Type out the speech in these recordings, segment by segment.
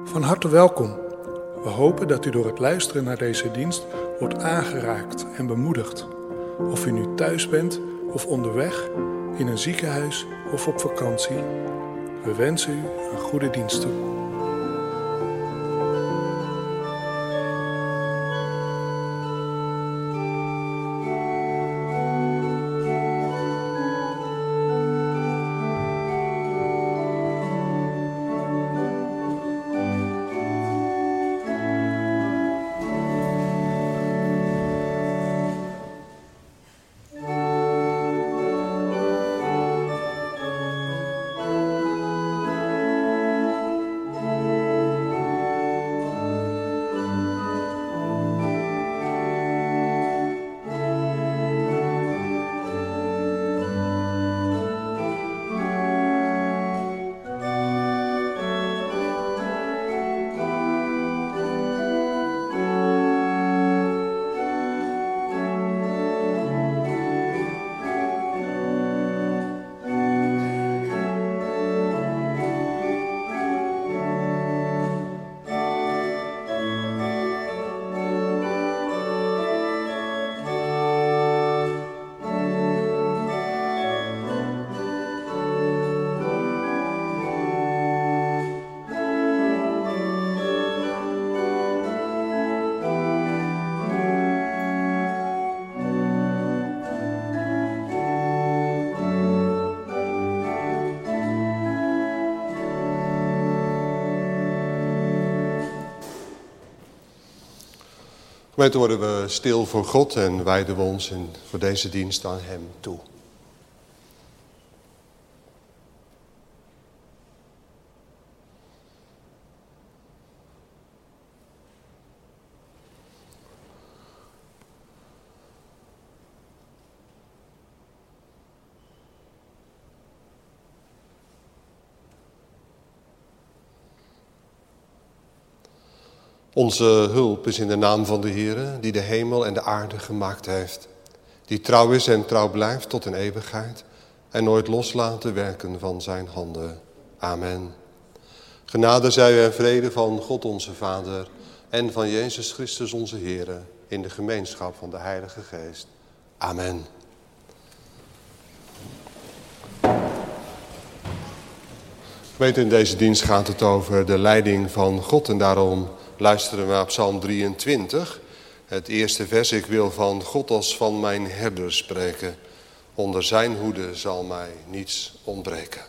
Van harte welkom. We hopen dat u door het luisteren naar deze dienst wordt aangeraakt en bemoedigd. Of u nu thuis bent of onderweg, in een ziekenhuis of op vakantie. We wensen u een goede dienst toe. Gemeente, worden we stil voor God en wijden we ons voor deze dienst aan Hem toe. Onze hulp is in de naam van de Heere, die de hemel en de aarde gemaakt heeft. Die trouw is en trouw blijft tot in eeuwigheid en nooit loslaat de werken van zijn handen. Amen. Genade zij u en vrede van God onze Vader en van Jezus Christus onze Heere in de gemeenschap van de Heilige Geest. Amen. Gemeente, in deze dienst gaat het over de leiding van God en daarom luisteren we naar Psalm 23. Het eerste vers: ik wil van God als van mijn herder spreken. Onder zijn hoede zal mij niets ontbreken.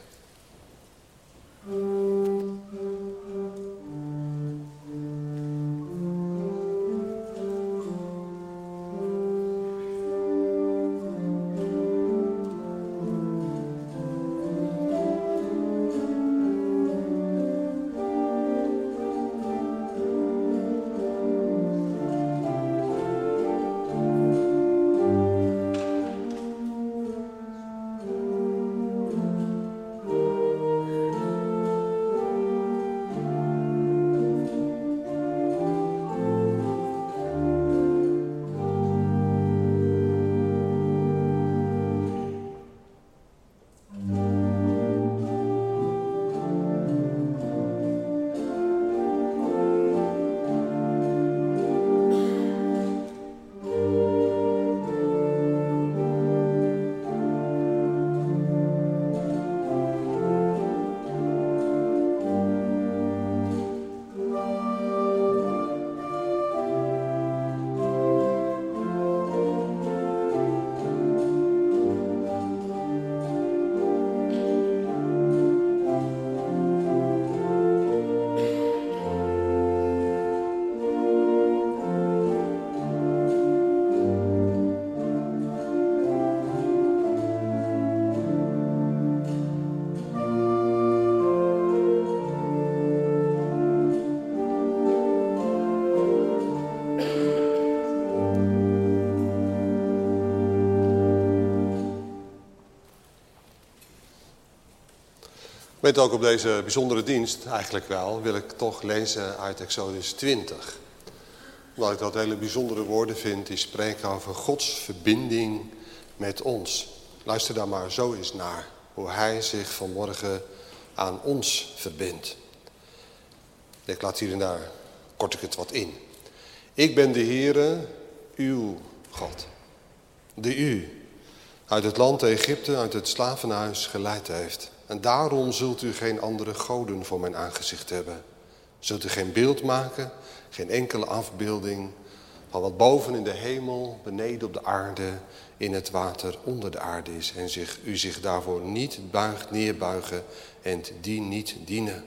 Weet ook op deze bijzondere dienst, eigenlijk wel, wil ik toch lezen uit Exodus 20. Omdat ik dat hele bijzondere woorden vind die spreken over Gods verbinding met ons. Luister daar maar zo eens naar, hoe Hij zich vanmorgen aan ons verbindt. Ik laat hier en daar, kort ik het wat in. Ik ben de Heere, uw God, die u uit het land Egypte, uit het slavenhuis geleid heeft. En daarom zult u geen andere goden voor mijn aangezicht hebben. Zult u geen beeld maken, geen enkele afbeelding van wat boven in de hemel, beneden op de aarde, in het water onder de aarde is. En u zich daarvoor niet buigt, neerbuigen en die niet dienen.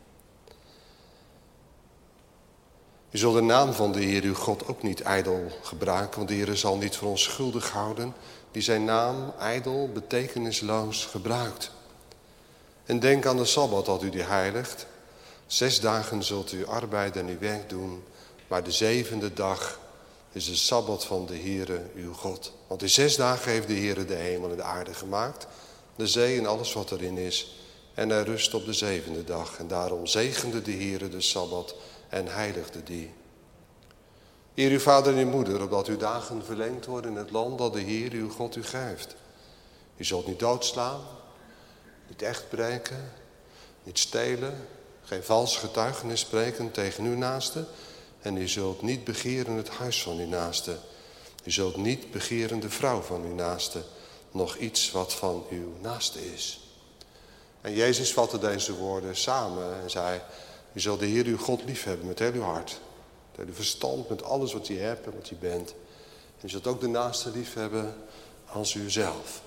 U zult de naam van de Heer uw God ook niet ijdel gebruiken, want de Heer zal niet voor ons schuldig houden die zijn naam ijdel, betekenisloos gebruikt. En denk aan de Sabbat dat u die heiligt. 6 dagen zult u arbeiden en uw werk doen, maar de 7e dag is de Sabbat van de Heere uw God. Want in 6 dagen heeft de Heere de hemel en de aarde gemaakt, de zee en alles wat erin is. En hij rust op de 7e dag. En daarom zegende de Heere de Sabbat en heiligde die. Eer uw vader en uw moeder, opdat uw dagen verlengd worden in het land dat de Heer uw God u geeft. U zult niet doodslaan, niet echt breken, niet stelen, geen vals getuigenis spreken tegen uw naaste. En u zult niet begeren het huis van uw naaste. U zult niet begeren de vrouw van uw naaste, nog iets wat van uw naaste is. En Jezus vatte deze woorden samen en zei: u zult de Heer uw God liefhebben met heel uw hart, met heel uw verstand, met alles wat je hebt en wat je bent. En u zult ook de naaste liefhebben als uzelf.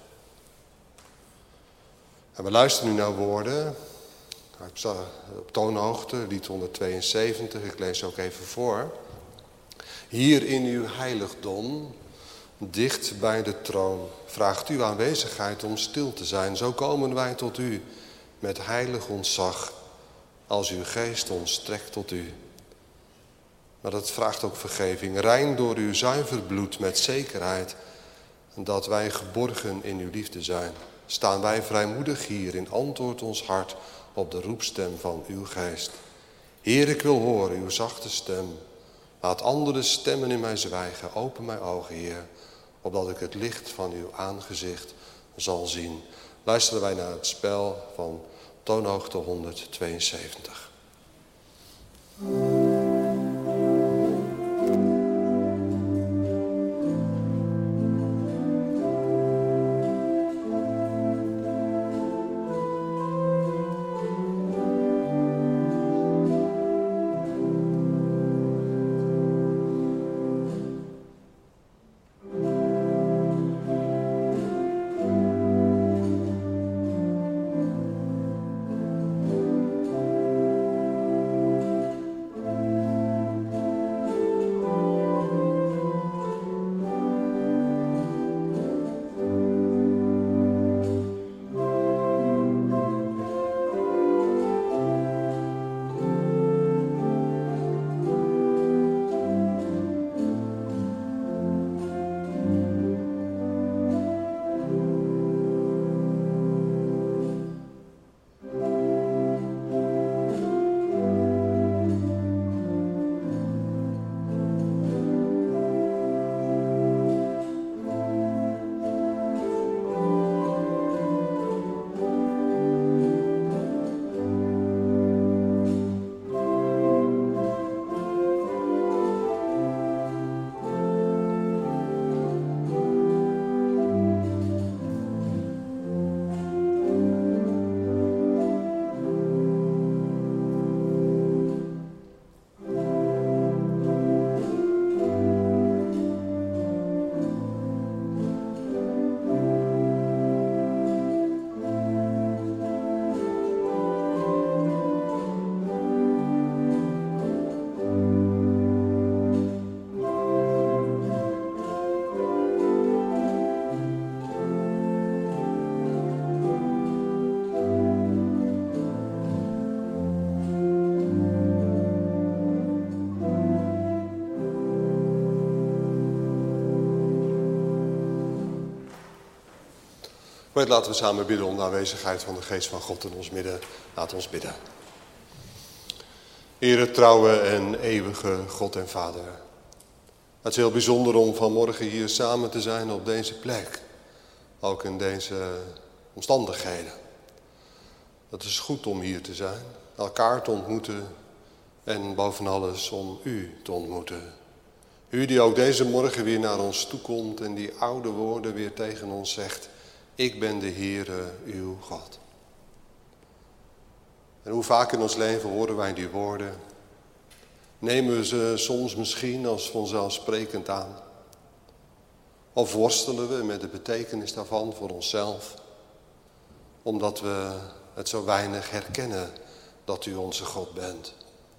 En we luisteren nu naar woorden op toonhoogte, lied 172, ik lees ook even voor. Hier in uw heiligdom, dicht bij de troon, vraagt uw aanwezigheid om stil te zijn. Zo komen wij tot u met heilig ontzag, als uw geest ons trekt tot u. Maar dat vraagt ook vergeving, rein door uw zuiver bloed met zekerheid, dat wij geborgen in uw liefde zijn. Staan wij vrijmoedig hier in antwoord ons hart op de roepstem van uw geest. Heer, ik wil horen uw zachte stem. Laat andere stemmen in mij zwijgen. Open mijn ogen, Heer, opdat ik het licht van uw aangezicht zal zien. Luisteren wij naar het spel van toonhoogte 172. Maar laten we samen bidden om de aanwezigheid van de geest van God in ons midden. Laat ons bidden. Heere, trouwe en eeuwige God en Vader. Het is heel bijzonder om vanmorgen hier samen te zijn op deze plek. Ook in deze omstandigheden. Het is goed om hier te zijn, elkaar te ontmoeten En boven alles om u te ontmoeten. U die ook deze morgen weer naar ons toekomt en die oude woorden weer tegen ons zegt. Ik ben de Heere, uw God. En hoe vaak in ons leven horen wij die woorden. Nemen we ze soms misschien als vanzelfsprekend aan. Of worstelen we met de betekenis daarvan voor onszelf. Omdat we het zo weinig herkennen dat u onze God bent.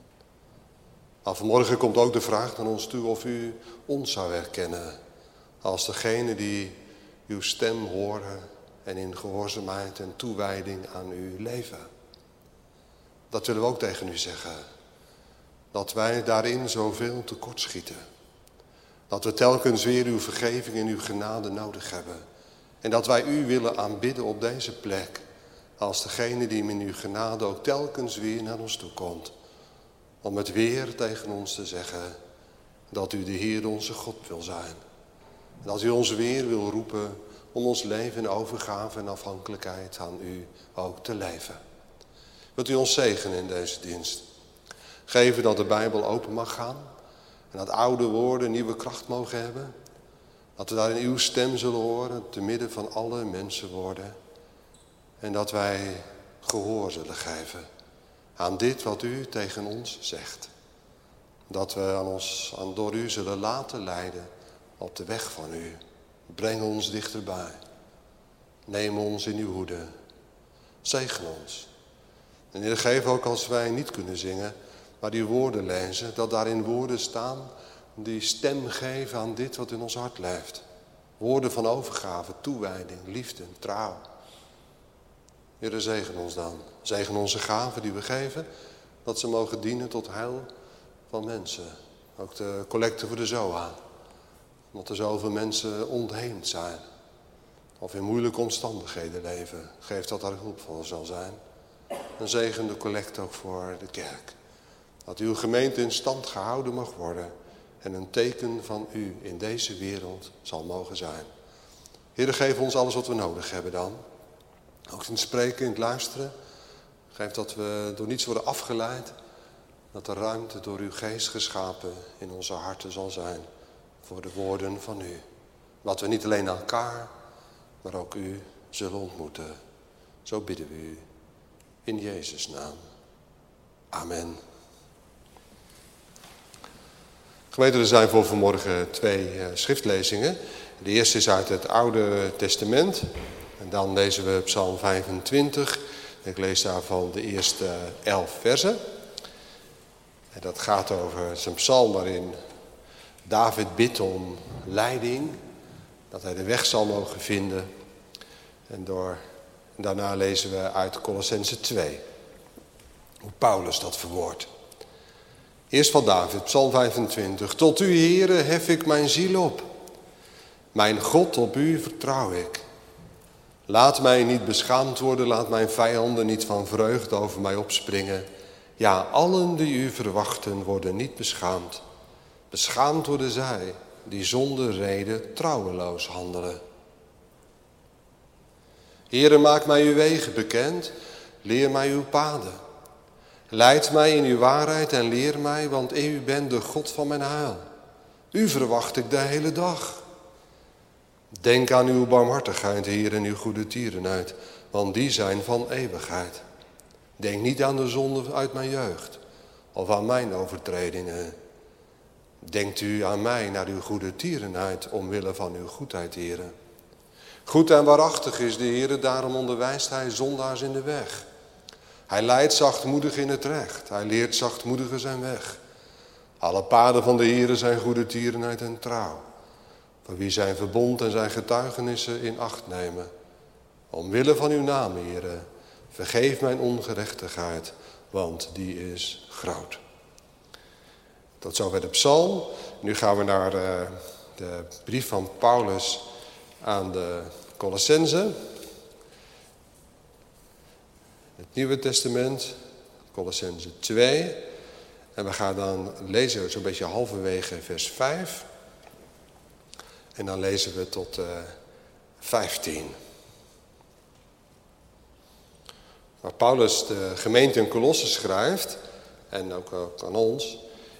Maar vanmorgen komt ook de vraag naar ons toe of u ons zou herkennen. Als degene die uw stem horen en in gehoorzaamheid en toewijding aan u leven. Dat willen we ook tegen u zeggen. Dat wij daarin zoveel tekortschieten. Dat we telkens weer uw vergeving en uw genade nodig hebben. En dat wij u willen aanbidden op deze plek. Als degene die met uw genade ook telkens weer naar ons toe komt. Om het weer tegen ons te zeggen dat u de Heer onze God wil zijn. En dat u ons weer wil roepen om ons leven in overgave en afhankelijkheid aan u ook te leven. Wilt u ons zegenen in deze dienst? Geven dat de Bijbel open mag gaan. En dat oude woorden nieuwe kracht mogen hebben. Dat we daarin uw stem zullen horen te midden van alle mensenwoorden. En dat wij gehoor zullen geven aan dit wat u tegen ons zegt. Dat we ons door u zullen laten leiden op de weg van u. Breng ons dichterbij. Neem ons in uw hoede. Zegen ons. En Heer, geef ook als wij niet kunnen zingen, maar die woorden lezen, dat daarin woorden staan die stem geven aan dit wat in ons hart leeft. Woorden van overgave, toewijding, liefde, trouw. Heer, zegen ons dan. Zegen onze gaven die we geven, dat ze mogen dienen tot heil van mensen. Ook de collecte voor de ZOA. Omdat er zoveel mensen ontheemd zijn. Of in moeilijke omstandigheden leven. Geef dat daar hulpvol zal zijn. En zegen de collecte ook voor de kerk. Dat uw gemeente in stand gehouden mag worden. En een teken van u in deze wereld zal mogen zijn. Heer, geef ons alles wat we nodig hebben dan. Ook in het spreken, in het luisteren. Geef dat we door niets worden afgeleid. Dat er ruimte door uw geest geschapen in onze harten zal zijn. Voor de woorden van u. Dat we niet alleen elkaar, maar ook u zullen ontmoeten. Zo bidden we u. In Jezus' naam. Amen. Gemeente, er zijn voor vanmorgen 2 schriftlezingen. De eerste is uit het Oude Testament. En dan lezen we Psalm 25. Ik lees daarvan de eerste 11 versen. En dat gaat over zijn psalm waarin David bidt om leiding. Dat hij de weg zal mogen vinden. En daarna lezen we uit Colossenzen 2. Hoe Paulus dat verwoordt. Eerst van David, Psalm 25. Tot u, Heere, hef ik mijn ziel op. Mijn God, op u vertrouw ik. Laat mij niet beschaamd worden, laat mijn vijanden niet van vreugde over mij opspringen. Ja, allen die u verwachten worden niet beschaamd. Beschaamd worden zij die zonder reden trouweloos handelen. Heere, maak mij uw wegen bekend, leer mij uw paden. Leid mij in uw waarheid en leer mij, want u bent de God van mijn heil. U verwacht ik de hele dag. Denk aan uw barmhartigheid, Heer, en uw goede tierenheid, want die zijn van eeuwigheid. Denk niet aan de zonde uit mijn jeugd, of aan mijn overtredingen. Denkt u aan mij naar uw goede tierenheid, omwille van uw goedheid, Heer. Goed en waarachtig is de Heer, daarom onderwijst hij zondaars in de weg. Hij leidt zachtmoedig in het recht, hij leert zachtmoedigen zijn weg. Alle paden van de Heer zijn goede tierenheid en trouw. Voor wie zijn verbond en zijn getuigenissen in acht nemen. Omwille van uw naam, Heere, vergeef mijn ongerechtigheid, want die is groot. Tot zover de psalm. Nu gaan we naar de brief van Paulus aan de Colossenzen. Het Nieuwe Testament, Colossenzen 2. En we gaan dan lezen zo'n beetje halverwege vers 5. En dan lezen we tot 15. Waar Paulus de gemeente in Colosse schrijft. en ook aan ons.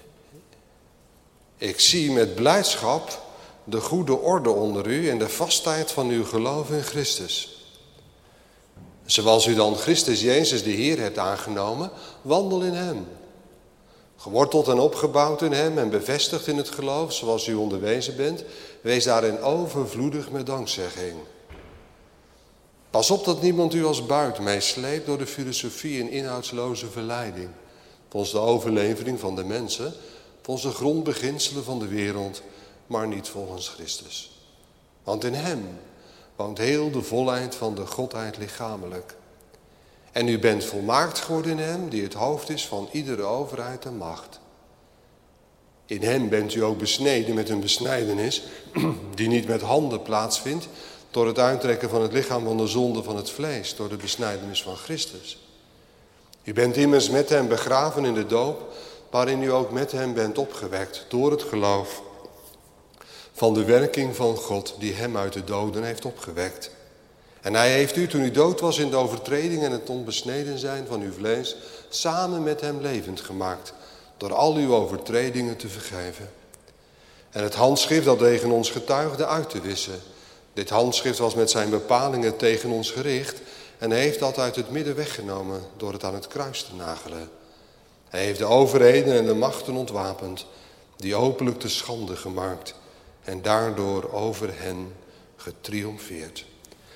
Ik zie met blijdschap de goede orde onder u en de vastheid van uw geloof in Christus. Zoals u dan Christus Jezus de Heer hebt aangenomen, wandel in hem. Geworteld en opgebouwd in hem en bevestigd in het geloof zoals u onderwezen bent, wees daarin overvloedig met dankzegging. Pas op dat niemand u als buit meesleept door de filosofie en inhoudsloze verleiding, volgens de overlevering van de mensen, volgens de grondbeginselen van de wereld, maar niet volgens Christus. Want in hem woont heel de volheid van de Godheid lichamelijk. En u bent volmaakt geworden in hem, die het hoofd is van iedere overheid en macht. In hem bent u ook besneden met een besnijdenis die niet met handen plaatsvindt, door het uittrekken van het lichaam van de zonde van het vlees, door de besnijdenis van Christus. U bent immers met hem begraven in de doop, waarin u ook met hem bent opgewekt, door het geloof van de werking van God, die hem uit de doden heeft opgewekt. En hij heeft u, toen u dood was in de overtreding en het onbesneden zijn van uw vlees, samen met hem levend gemaakt, door al uw overtredingen te vergeven. En het handschrift dat tegen ons getuigde uit te wissen. Dit handschrift was met zijn bepalingen tegen ons gericht en hij heeft dat uit het midden weggenomen door het aan het kruis te nagelen. Hij heeft de overheden en de machten ontwapend, die openlijk te schande gemaakt en daardoor over hen getriomfeerd.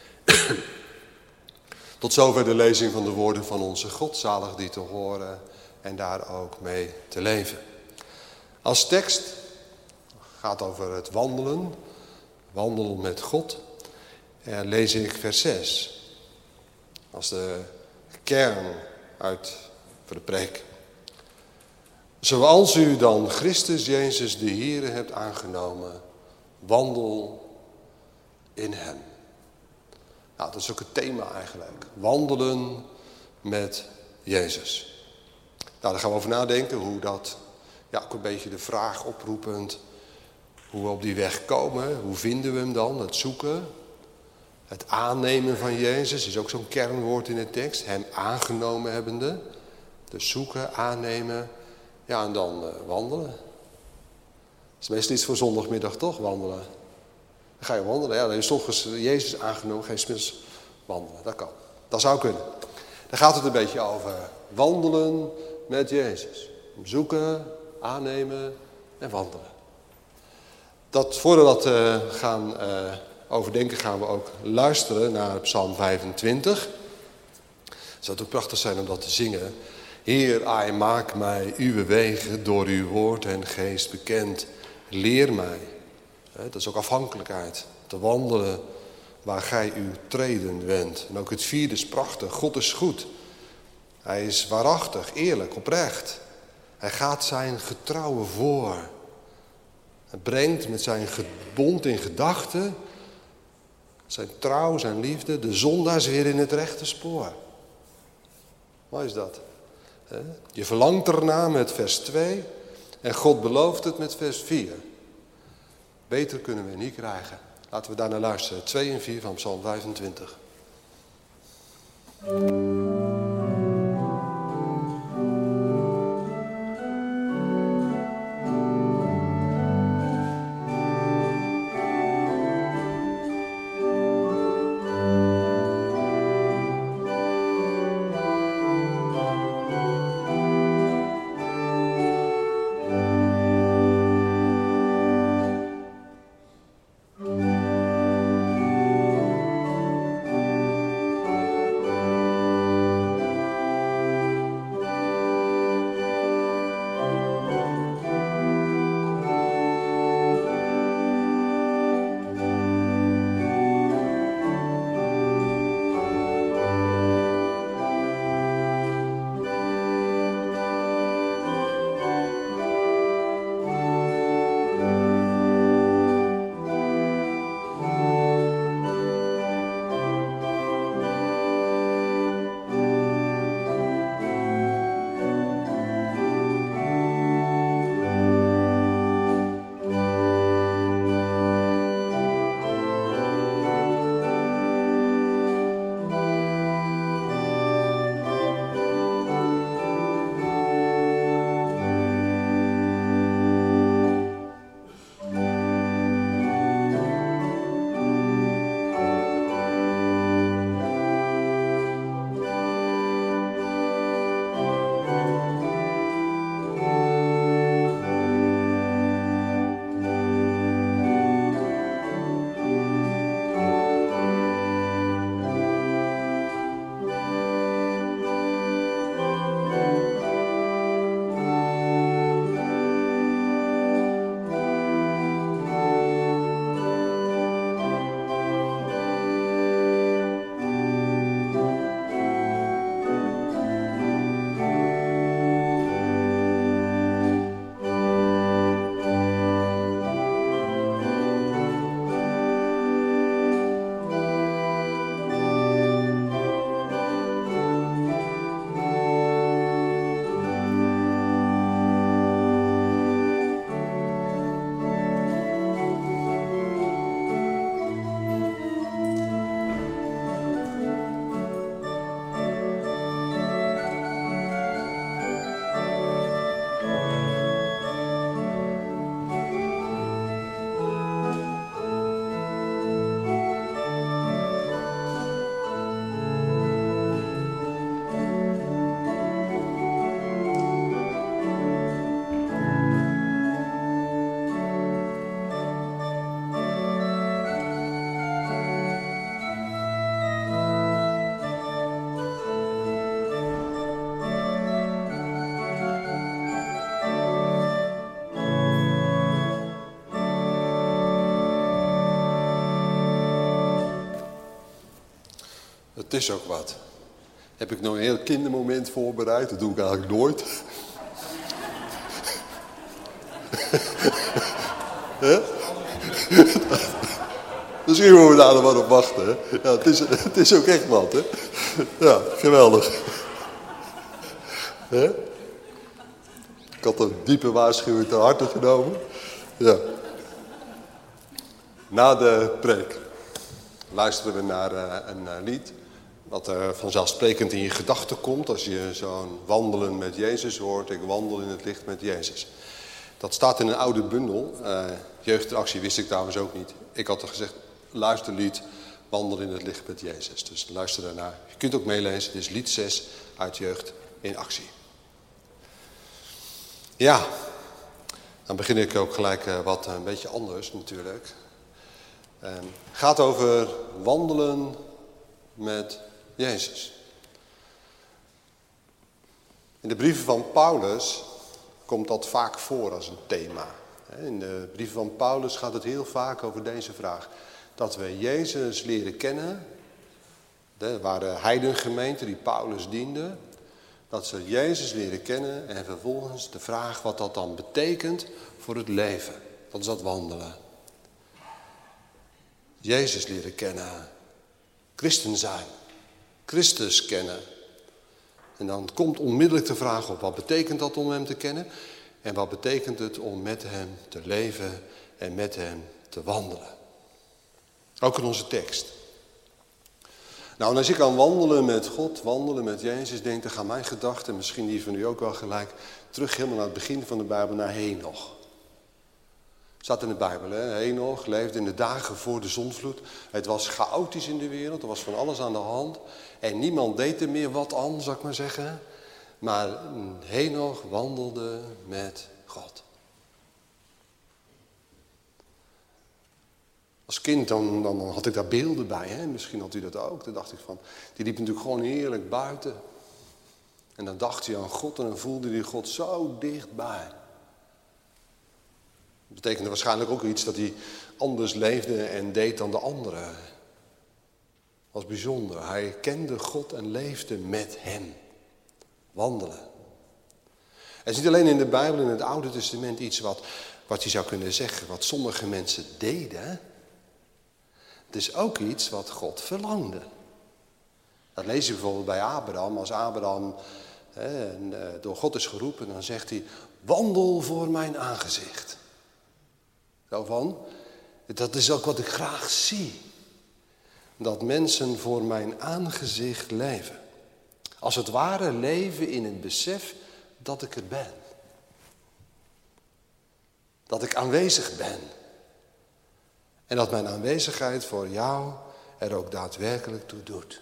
Tot zover de lezing van de woorden van onze God, zalig die te horen en daar ook mee te leven. Als tekst gaat over het wandelen, wandelen met God, lees ik vers 6 als de kern uit voor de preek. Zoals u dan Christus Jezus de Heere hebt aangenomen, wandel in hem. Nou, dat is ook het thema eigenlijk. Wandelen met Jezus. Nou, daar gaan we over nadenken hoe dat, ook een beetje de vraag oproepend, hoe we op die weg komen. Hoe vinden we hem dan? Het zoeken. Het aannemen van Jezus is ook zo'n kernwoord in de tekst. Hem aangenomen hebbende. Dus zoeken, aannemen. Ja, en dan wandelen. Dat is meestal iets voor zondagmiddag toch, wandelen. Dan ga je wandelen. Ja, dan is toch Jezus aangenomen, ga je 's middags wandelen. Dat kan. Dat zou kunnen. Dan gaat het een beetje over wandelen met Jezus. Zoeken, aannemen en wandelen. Voordat we dat gaan overdenken, gaan we ook luisteren naar Psalm 25. Het zou ook prachtig zijn om dat te zingen. Heer, maak mij uw wegen door uw woord en geest bekend. Leer mij. Dat is ook afhankelijkheid. Te wandelen waar gij uw treden wendt. En ook het vierde is prachtig. God is goed. Hij is waarachtig, eerlijk, oprecht. Hij gaat zijn getrouwe voor. Hij brengt met zijn bond in gedachten, zijn trouw, zijn liefde, de zondaars weer in het rechte spoor. Wat is dat? Je verlangt erna met vers 2 en God belooft het met vers 4. Beter kunnen we niet krijgen. Laten we daarnaar luisteren. 2 en 4 van Psalm 25. Het is ook wat. Heb ik nou een heel kindermoment voorbereid? Dat doe ik eigenlijk nooit. Misschien moeten we daar nog wat op wachten. Hè? Ja, het is ook echt wat. Hè? Ja, geweldig. Hè? Ik had een diepe waarschuwing ter harte genomen. Ja. Na de preek luisteren we naar een lied. Wat vanzelfsprekend in je gedachten komt als je zo'n wandelen met Jezus hoort. Ik wandel in het licht met Jezus. Dat staat in een oude bundel. Jeugdactie wist ik trouwens ook niet. Ik had er gezegd, luister lied, wandel in het licht met Jezus. Dus luister daarnaar. Je kunt ook meelezen, het is lied 6 uit Jeugd in Actie. Ja, dan begin ik ook gelijk wat een beetje anders natuurlijk. Het gaat over wandelen met Jezus. In de brieven van Paulus komt dat vaak voor als een thema. In de brieven van Paulus gaat het heel vaak over deze vraag. Dat we Jezus leren kennen. Er waren heidengemeenten die Paulus diende. Dat ze Jezus leren kennen en vervolgens de vraag wat dat dan betekent voor het leven. Dat is dat wandelen. Jezus leren kennen. Christen zijn. Christus kennen. En dan komt onmiddellijk de vraag op, wat betekent dat om hem te kennen? En wat betekent het om met hem te leven en met hem te wandelen? Ook in onze tekst. Nou, en als ik aan wandelen met God, wandelen met Jezus denk, dan gaan mijn gedachten, misschien die van u ook wel gelijk, terug helemaal naar het begin van de Bijbel, naar Henoch. Staat in de Bijbel, hè? Henoch leefde in de dagen voor de zondvloed. Het was chaotisch in de wereld, er was van alles aan de hand. En niemand deed er meer wat aan, zou ik maar zeggen. Maar Henoch wandelde met God. Als kind dan had ik daar beelden bij, hè? Misschien had u dat ook. Dan dacht ik van, die liep natuurlijk gewoon heerlijk buiten. En dan dacht hij aan God en dan voelde hij God zo dichtbij. Dat betekende waarschijnlijk ook iets dat hij anders leefde en deed dan de anderen. Dat was bijzonder. Hij kende God en leefde met hem. Wandelen. Het is niet alleen in de Bijbel, in het Oude Testament iets wat je zou kunnen zeggen, wat sommige mensen deden. Het is ook iets wat God verlangde. Dat lees je bijvoorbeeld bij Abraham. Als Abraham door God is geroepen, dan zegt hij, wandel voor mijn aangezicht. Zo van, dat is ook wat ik graag zie. Dat mensen voor mijn aangezicht leven. Als het ware leven in het besef dat ik er ben. Dat ik aanwezig ben. En dat mijn aanwezigheid voor jou er ook daadwerkelijk toe doet.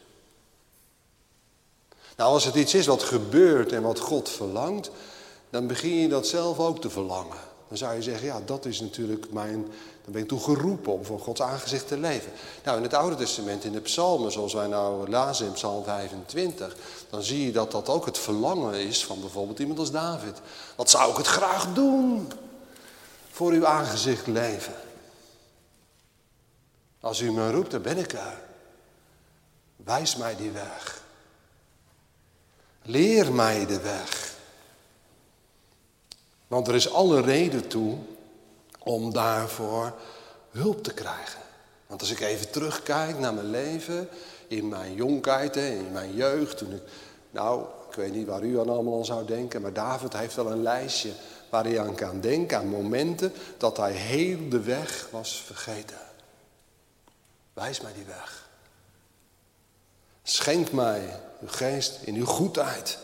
Nou, als het iets is wat gebeurt en wat God verlangt, dan begin je dat zelf ook te verlangen. Dan zou je zeggen, ja, dat is natuurlijk dan ben ik toe geroepen om voor Gods aangezicht te leven. Nou, in het Oude Testament, in de psalmen, zoals wij nou lazen in Psalm 25, dan zie je dat dat ook het verlangen is van bijvoorbeeld iemand als David. Wat zou ik het graag doen? Voor uw aangezicht leven. Als u me roept, dan ben ik er. Wijs mij die weg. Leer mij de weg. Want er is alle reden toe om daarvoor hulp te krijgen. Want als ik even terugkijk naar mijn leven, in mijn jonkheid, in mijn jeugd, toen ik weet niet waar u aan allemaal aan zou denken, maar David heeft wel een lijstje waar hij aan kan denken, aan momenten dat hij heel de weg was vergeten. Wijs mij die weg. Schenk mij uw geest in uw goedheid.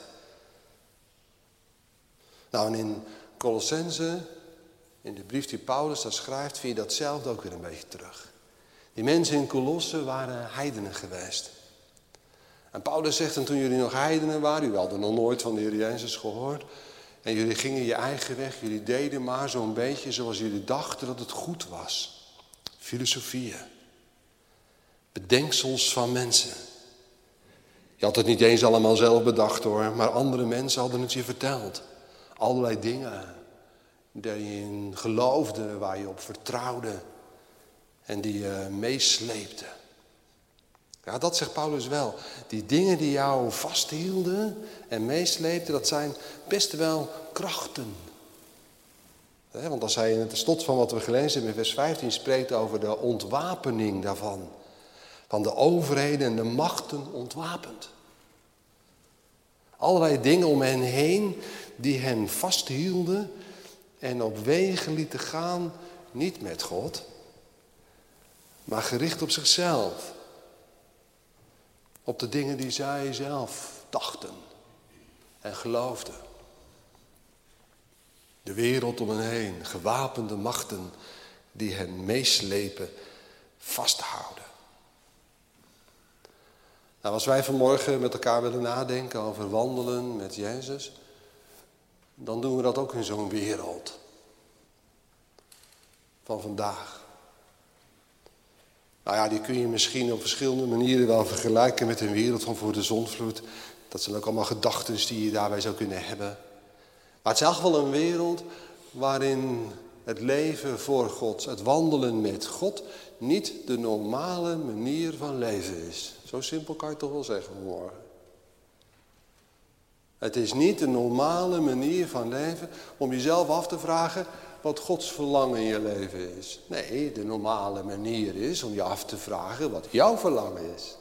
Nou, en in Colossense, in de brief die Paulus daar schrijft, vind je datzelfde ook weer een beetje terug. Die mensen in Colosse waren heidenen geweest. En Paulus zegt, en toen jullie nog heidenen waren, jullie hadden nog nooit van de Heer Jezus gehoord, en jullie gingen je eigen weg, jullie deden maar zo'n beetje zoals jullie dachten dat het goed was. Filosofieën. Bedenksels van mensen. Je had het niet eens allemaal zelf bedacht hoor, maar andere mensen hadden het je verteld. Allerlei dingen die je in geloofde, waar je op vertrouwde en die je meesleepte. Ja, dat zegt Paulus wel. Die dingen die jou vasthielden en meesleepten, dat zijn best wel krachten. Want als hij in het slot van wat we gelezen hebben in vers 15 spreekt over de ontwapening daarvan. Van de overheden en de machten ontwapend. Allerlei dingen om hen heen die hen vasthielden en op wegen lieten gaan, niet met God, maar gericht op zichzelf. Op de dingen die zij zelf dachten en geloofden. De wereld om hen heen, gewapende machten die hen meeslepen, vasthouden. Nou, als wij vanmorgen met elkaar willen nadenken over wandelen met Jezus, dan doen we dat ook in zo'n wereld van vandaag. Nou ja, die kun je misschien op verschillende manieren wel vergelijken met een wereld van voor de zondvloed. Dat zijn ook allemaal gedachten die je daarbij zou kunnen hebben. Maar het is eigenlijk wel een wereld waarin het leven voor God, het wandelen met God, niet de normale manier van leven is. Zo simpel kan je het toch wel zeggen vanmorgen. Het is niet de normale manier van leven om jezelf af te vragen wat Gods verlangen in je leven is. Nee, de normale manier is om je af te vragen wat jouw verlangen is.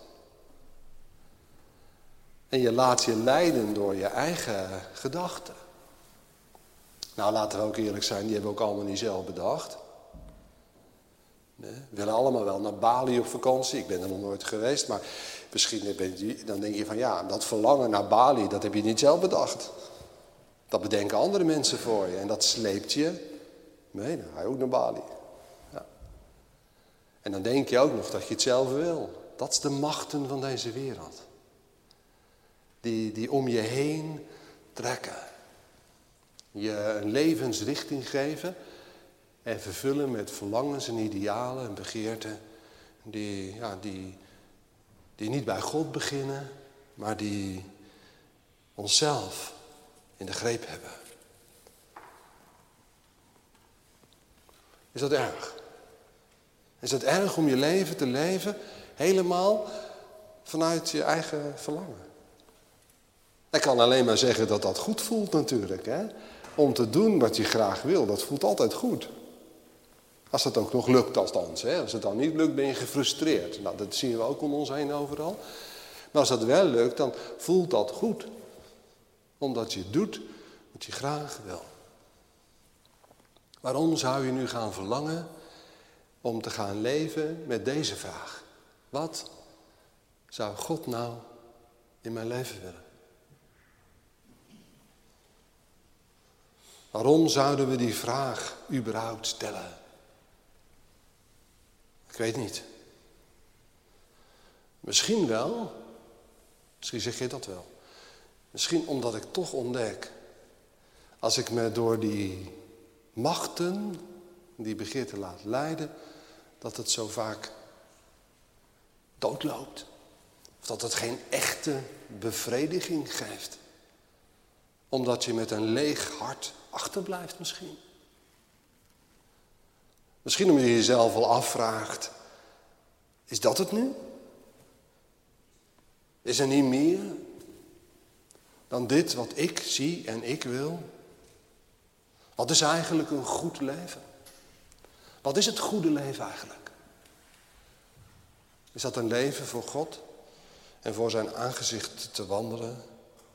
En je laat je leiden door je eigen gedachten. Nou, laten we ook eerlijk zijn, die hebben we ook allemaal niet zelf bedacht. Nee, we willen allemaal wel naar Bali op vakantie. Ik ben er nog nooit geweest, maar misschien dan denk je van ja, dat verlangen naar Bali, dat heb je niet zelf bedacht. Dat bedenken andere mensen voor je en dat sleept je. Nee, dan ga je ook naar Bali. Ja. En dan denk je ook nog dat je het zelf wil. Dat is de machten van deze wereld. Die om je heen trekken. Je een levensrichting geven en vervullen met verlangens en idealen en begeerten die niet bij God beginnen, maar die onszelf in de greep hebben. Is dat erg? Is het erg om je leven te leven helemaal vanuit je eigen verlangen? Ik kan alleen maar zeggen dat dat goed voelt natuurlijk. Hè? Om te doen wat je graag wil, dat voelt altijd goed. Als het ook nog lukt althans. Hè? Als het dan niet lukt ben je gefrustreerd. Nou, dat zien we ook om ons heen overal. Maar als dat wel lukt, dan voelt dat goed. Omdat je doet wat je graag wil. Waarom zou je nu gaan verlangen om te gaan leven met deze vraag? Wat zou God nou in mijn leven willen? Waarom zouden we die vraag überhaupt stellen? Ik weet niet. Misschien wel. Misschien zeg je dat wel. Misschien omdat ik toch ontdek. Als ik me door die machten, die begeerte laat leiden, dat het zo vaak doodloopt. Of dat het geen echte bevrediging geeft. Omdat je met een leeg hart achterblijft misschien. Misschien omdat je jezelf wel afvraagt, is dat het nu? Is er niet meer dan dit wat ik zie en ik wil? Wat is eigenlijk een goed leven? Wat is het goede leven eigenlijk? Is dat een leven voor God en voor zijn aangezicht te wandelen?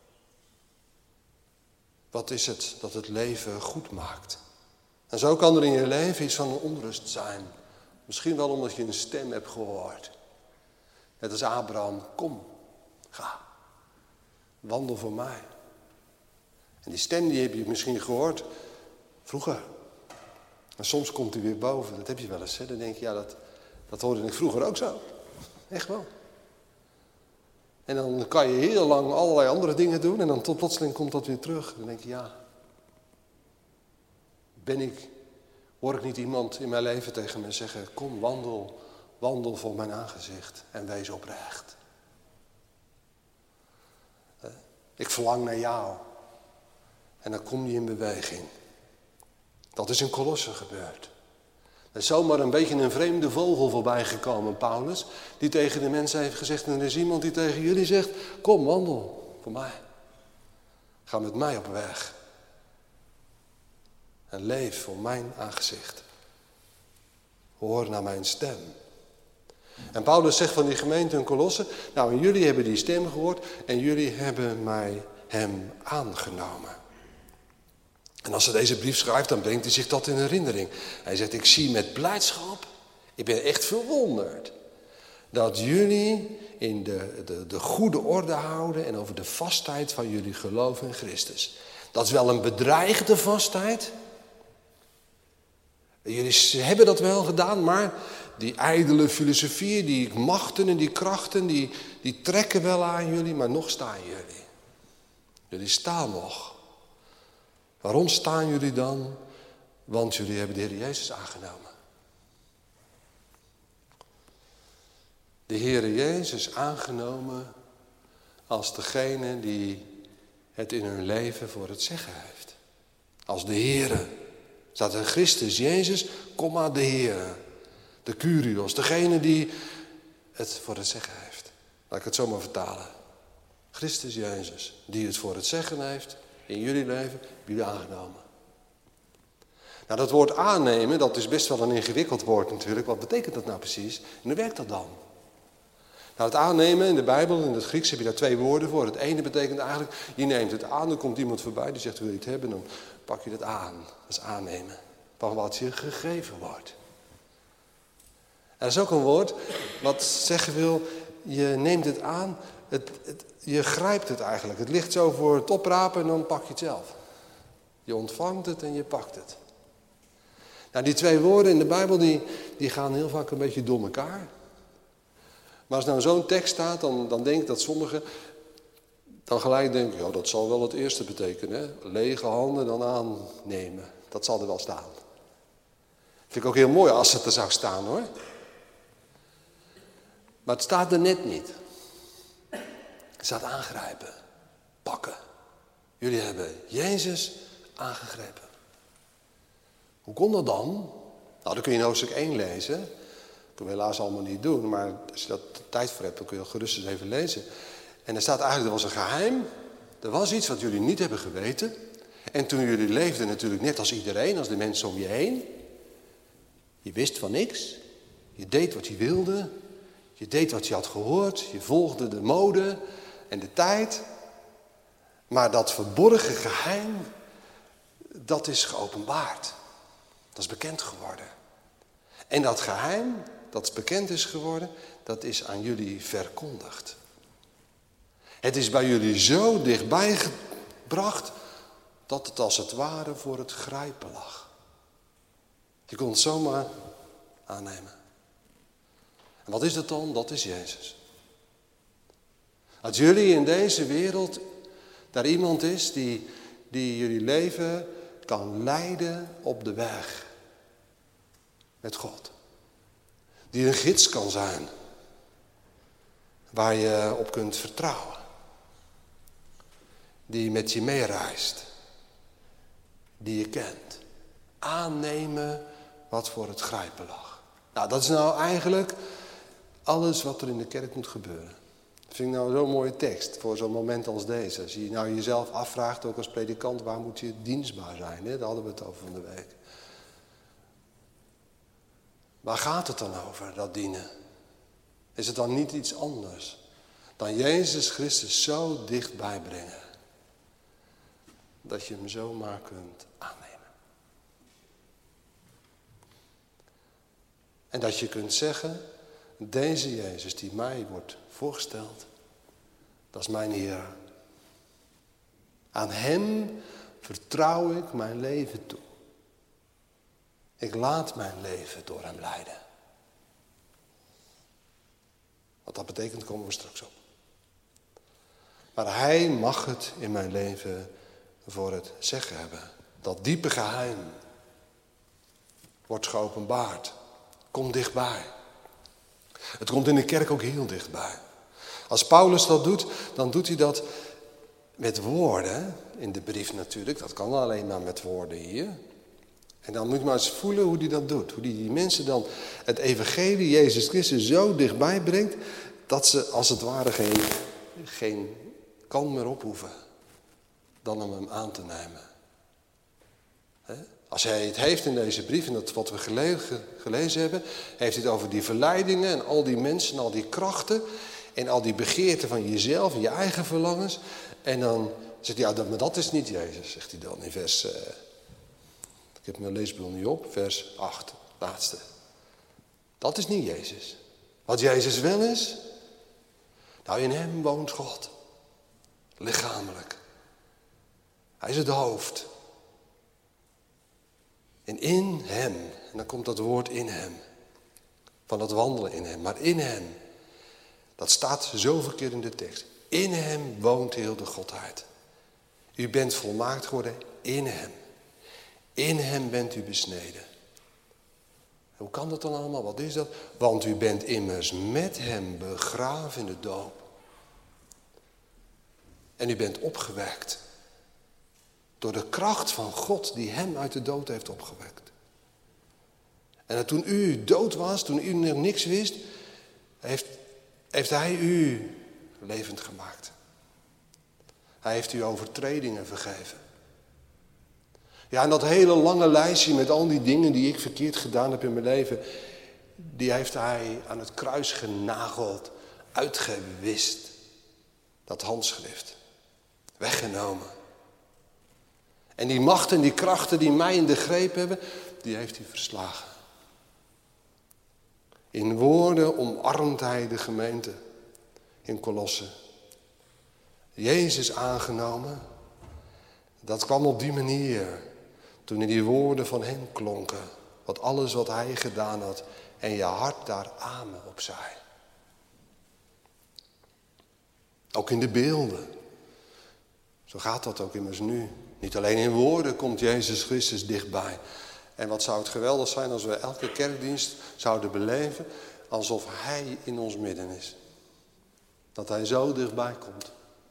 Wat is het dat het leven goed maakt? En zo kan er in je leven iets van onrust zijn. Misschien wel omdat je een stem hebt gehoord. Net als Abraham, kom, ga, wandel voor mij. En die stem die heb je misschien gehoord vroeger. En soms komt hij weer boven, dat heb je wel eens. Hè? Dan denk je, ja, dat hoorde ik vroeger ook zo. Echt wel. En dan kan je heel lang allerlei andere dingen doen en dan tot plotseling komt dat weer terug. Dan denk je, ja, hoor ik niet iemand in mijn leven tegen me zeggen, kom wandel voor mijn aangezicht en wees oprecht. Ik verlang naar jou. En dan kom je in beweging. Dat is in Kolossen gebeurd. Er is zomaar een beetje een vreemde vogel voorbij gekomen, Paulus, die tegen de mensen heeft gezegd, en er is iemand die tegen jullie zegt, kom, wandel voor mij. Ga met mij op weg. En leef voor mijn aangezicht. Hoor naar mijn stem. En Paulus zegt van die gemeente in Kolosse, nou, en jullie hebben die stem gehoord en jullie hebben hem aangenomen. En als hij deze brief schrijft, dan brengt hij zich dat in herinnering. Hij zegt, ik zie met blijdschap, ik ben echt verwonderd, dat jullie in de goede orde houden en over de vastheid van jullie geloof in Christus. Dat is wel een bedreigde vastheid. Jullie hebben dat wel gedaan, maar die ijdele filosofie, die machten en die krachten, die trekken wel aan jullie, maar nog staan jullie. Jullie staan nog. Waarom staan jullie dan? Want jullie hebben de Heer Jezus aangenomen. De Heer Jezus aangenomen als degene die het in hun leven voor het zeggen heeft. Als de Heere. Staat er Christus Jezus, komma de Heere. De Kyrios, degene die het voor het zeggen heeft. Laat ik het zo maar vertalen. Christus Jezus, die het voor het zeggen heeft in jullie leven, jullie aangenomen. Nou, dat woord aannemen, dat is best wel een ingewikkeld woord natuurlijk. Wat betekent dat nou precies? En hoe werkt dat dan? Nou, het aannemen in de Bijbel, in het Grieks heb je daar 2 woorden voor. Het ene betekent eigenlijk, je neemt het aan, er komt iemand voorbij die zegt, wil je het hebben? Dan pak je het aan. Dat is aannemen. Van wat je gegeven wordt. Er is ook een woord wat zeggen wil, je neemt het aan, je grijpt het eigenlijk. Het ligt zo voor het oprapen en dan pak je het zelf. Je ontvangt het en je pakt het. Nou, die 2 woorden in de Bijbel die gaan heel vaak een beetje door elkaar. Maar als nou zo'n tekst staat, dan denk ik dat sommigen dan gelijk denken, ja, dat zal wel het eerste betekenen. Hè? Lege handen dan aannemen. Dat zal er wel staan. Vind ik ook heel mooi als het er zou staan, hoor. Maar het staat er net niet. Het staat aangrijpen. Pakken. Jullie hebben Jezus aangegrepen. Hoe kon dat dan? Nou, dan kun je in hoofdstuk 1 lezen. Dat kunnen we helaas allemaal niet doen. Maar als je daar tijd voor hebt, dan kun je gerust eens even lezen. En er staat eigenlijk, er was een geheim. Er was iets wat jullie niet hebben geweten. En toen jullie leefden natuurlijk net als iedereen, als de mensen om je heen. Je wist van niks. Je deed wat je wilde. Je deed wat je had gehoord. Je volgde de mode en de tijd. Maar dat verborgen geheim, dat is geopenbaard. Dat is bekend geworden. En dat geheim, dat bekend is geworden, dat is aan jullie verkondigd. Het is bij jullie zo dichtbij gebracht dat het als het ware voor het grijpen lag. Je kon het zomaar aannemen. En wat is dat dan? Dat is Jezus. Als jullie in deze wereld daar iemand is die jullie leven kan leiden op de weg met God. Die een gids kan zijn. Waar je op kunt vertrouwen. Die met je meereist. Die je kent. Aannemen wat voor het grijpen lag. Nou, dat is nou eigenlijk alles wat er in de kerk moet gebeuren. Dat vind ik nou zo'n mooie tekst voor zo'n moment als deze. Als je nou jezelf afvraagt, ook als predikant, waar moet je dienstbaar zijn? Hè? Daar hadden we het over van de week. Waar gaat het dan over, dat dienen? Is het dan niet iets anders dan Jezus Christus zo dichtbij brengen? Dat je hem zomaar kunt aannemen. En dat je kunt zeggen, deze Jezus die mij wordt voorgesteld, dat is mijn Heer. Aan hem vertrouw ik mijn leven toe. Ik laat mijn leven door hem leiden. Wat dat betekent, komen we straks op. Maar hij mag het in mijn leven voor het zeggen hebben. Dat diepe geheim wordt geopenbaard. Komt dichtbij. Het komt in de kerk ook heel dichtbij. Als Paulus dat doet, dan doet hij dat met woorden. In de brief natuurlijk, dat kan alleen maar met woorden hier. En dan moet je maar eens voelen hoe hij dat doet. Hoe hij die mensen dan het evangelie, Jezus Christus, zo dichtbij brengt, dat ze als het ware geen kant meer op hoeven dan om hem aan te nemen. Als hij het heeft in deze brief, en dat wat we gelezen hebben, heeft hij het over die verleidingen en al die mensen en al die krachten en al die begeerten van jezelf en je eigen verlangens. En dan zegt hij, ja, maar dat is niet Jezus, zegt hij dan in vers, ik heb mijn leesbril niet op, vers 8, laatste. Dat is niet Jezus. Wat Jezus wel is, nou in hem woont God, lichamelijk. Hij is het hoofd. En in hem, en dan komt dat woord in hem, van het wandelen in hem, maar in hem, dat staat zoveel keer in de tekst. In hem woont heel de Godheid. U bent volmaakt geworden in hem. In hem bent u besneden. Hoe kan dat dan allemaal? Wat is dat? Want u bent immers met hem begraven in de doop. En u bent opgewekt. Door de kracht van God die hem uit de dood heeft opgewekt. En toen u dood was, toen u nog niks wist, heeft hij u levend gemaakt. Hij heeft u overtredingen vergeven. Ja, en dat hele lange lijstje met al die dingen die ik verkeerd gedaan heb in mijn leven, die heeft hij aan het kruis genageld, uitgewist. Dat handschrift. Weggenomen. En die macht en die krachten die mij in de greep hebben, die heeft hij verslagen. In woorden omarmt hij de gemeente in Kolosse. Jezus aangenomen, dat kwam op die manier. Toen in die woorden van hem klonken. Wat alles wat hij gedaan had. En je hart daar amen op zei. Ook in de beelden. Zo gaat dat ook immers nu. Niet alleen in woorden komt Jezus Christus dichtbij. En wat zou het geweldig zijn als we elke kerkdienst zouden beleven alsof hij in ons midden is. Dat hij zo dichtbij komt.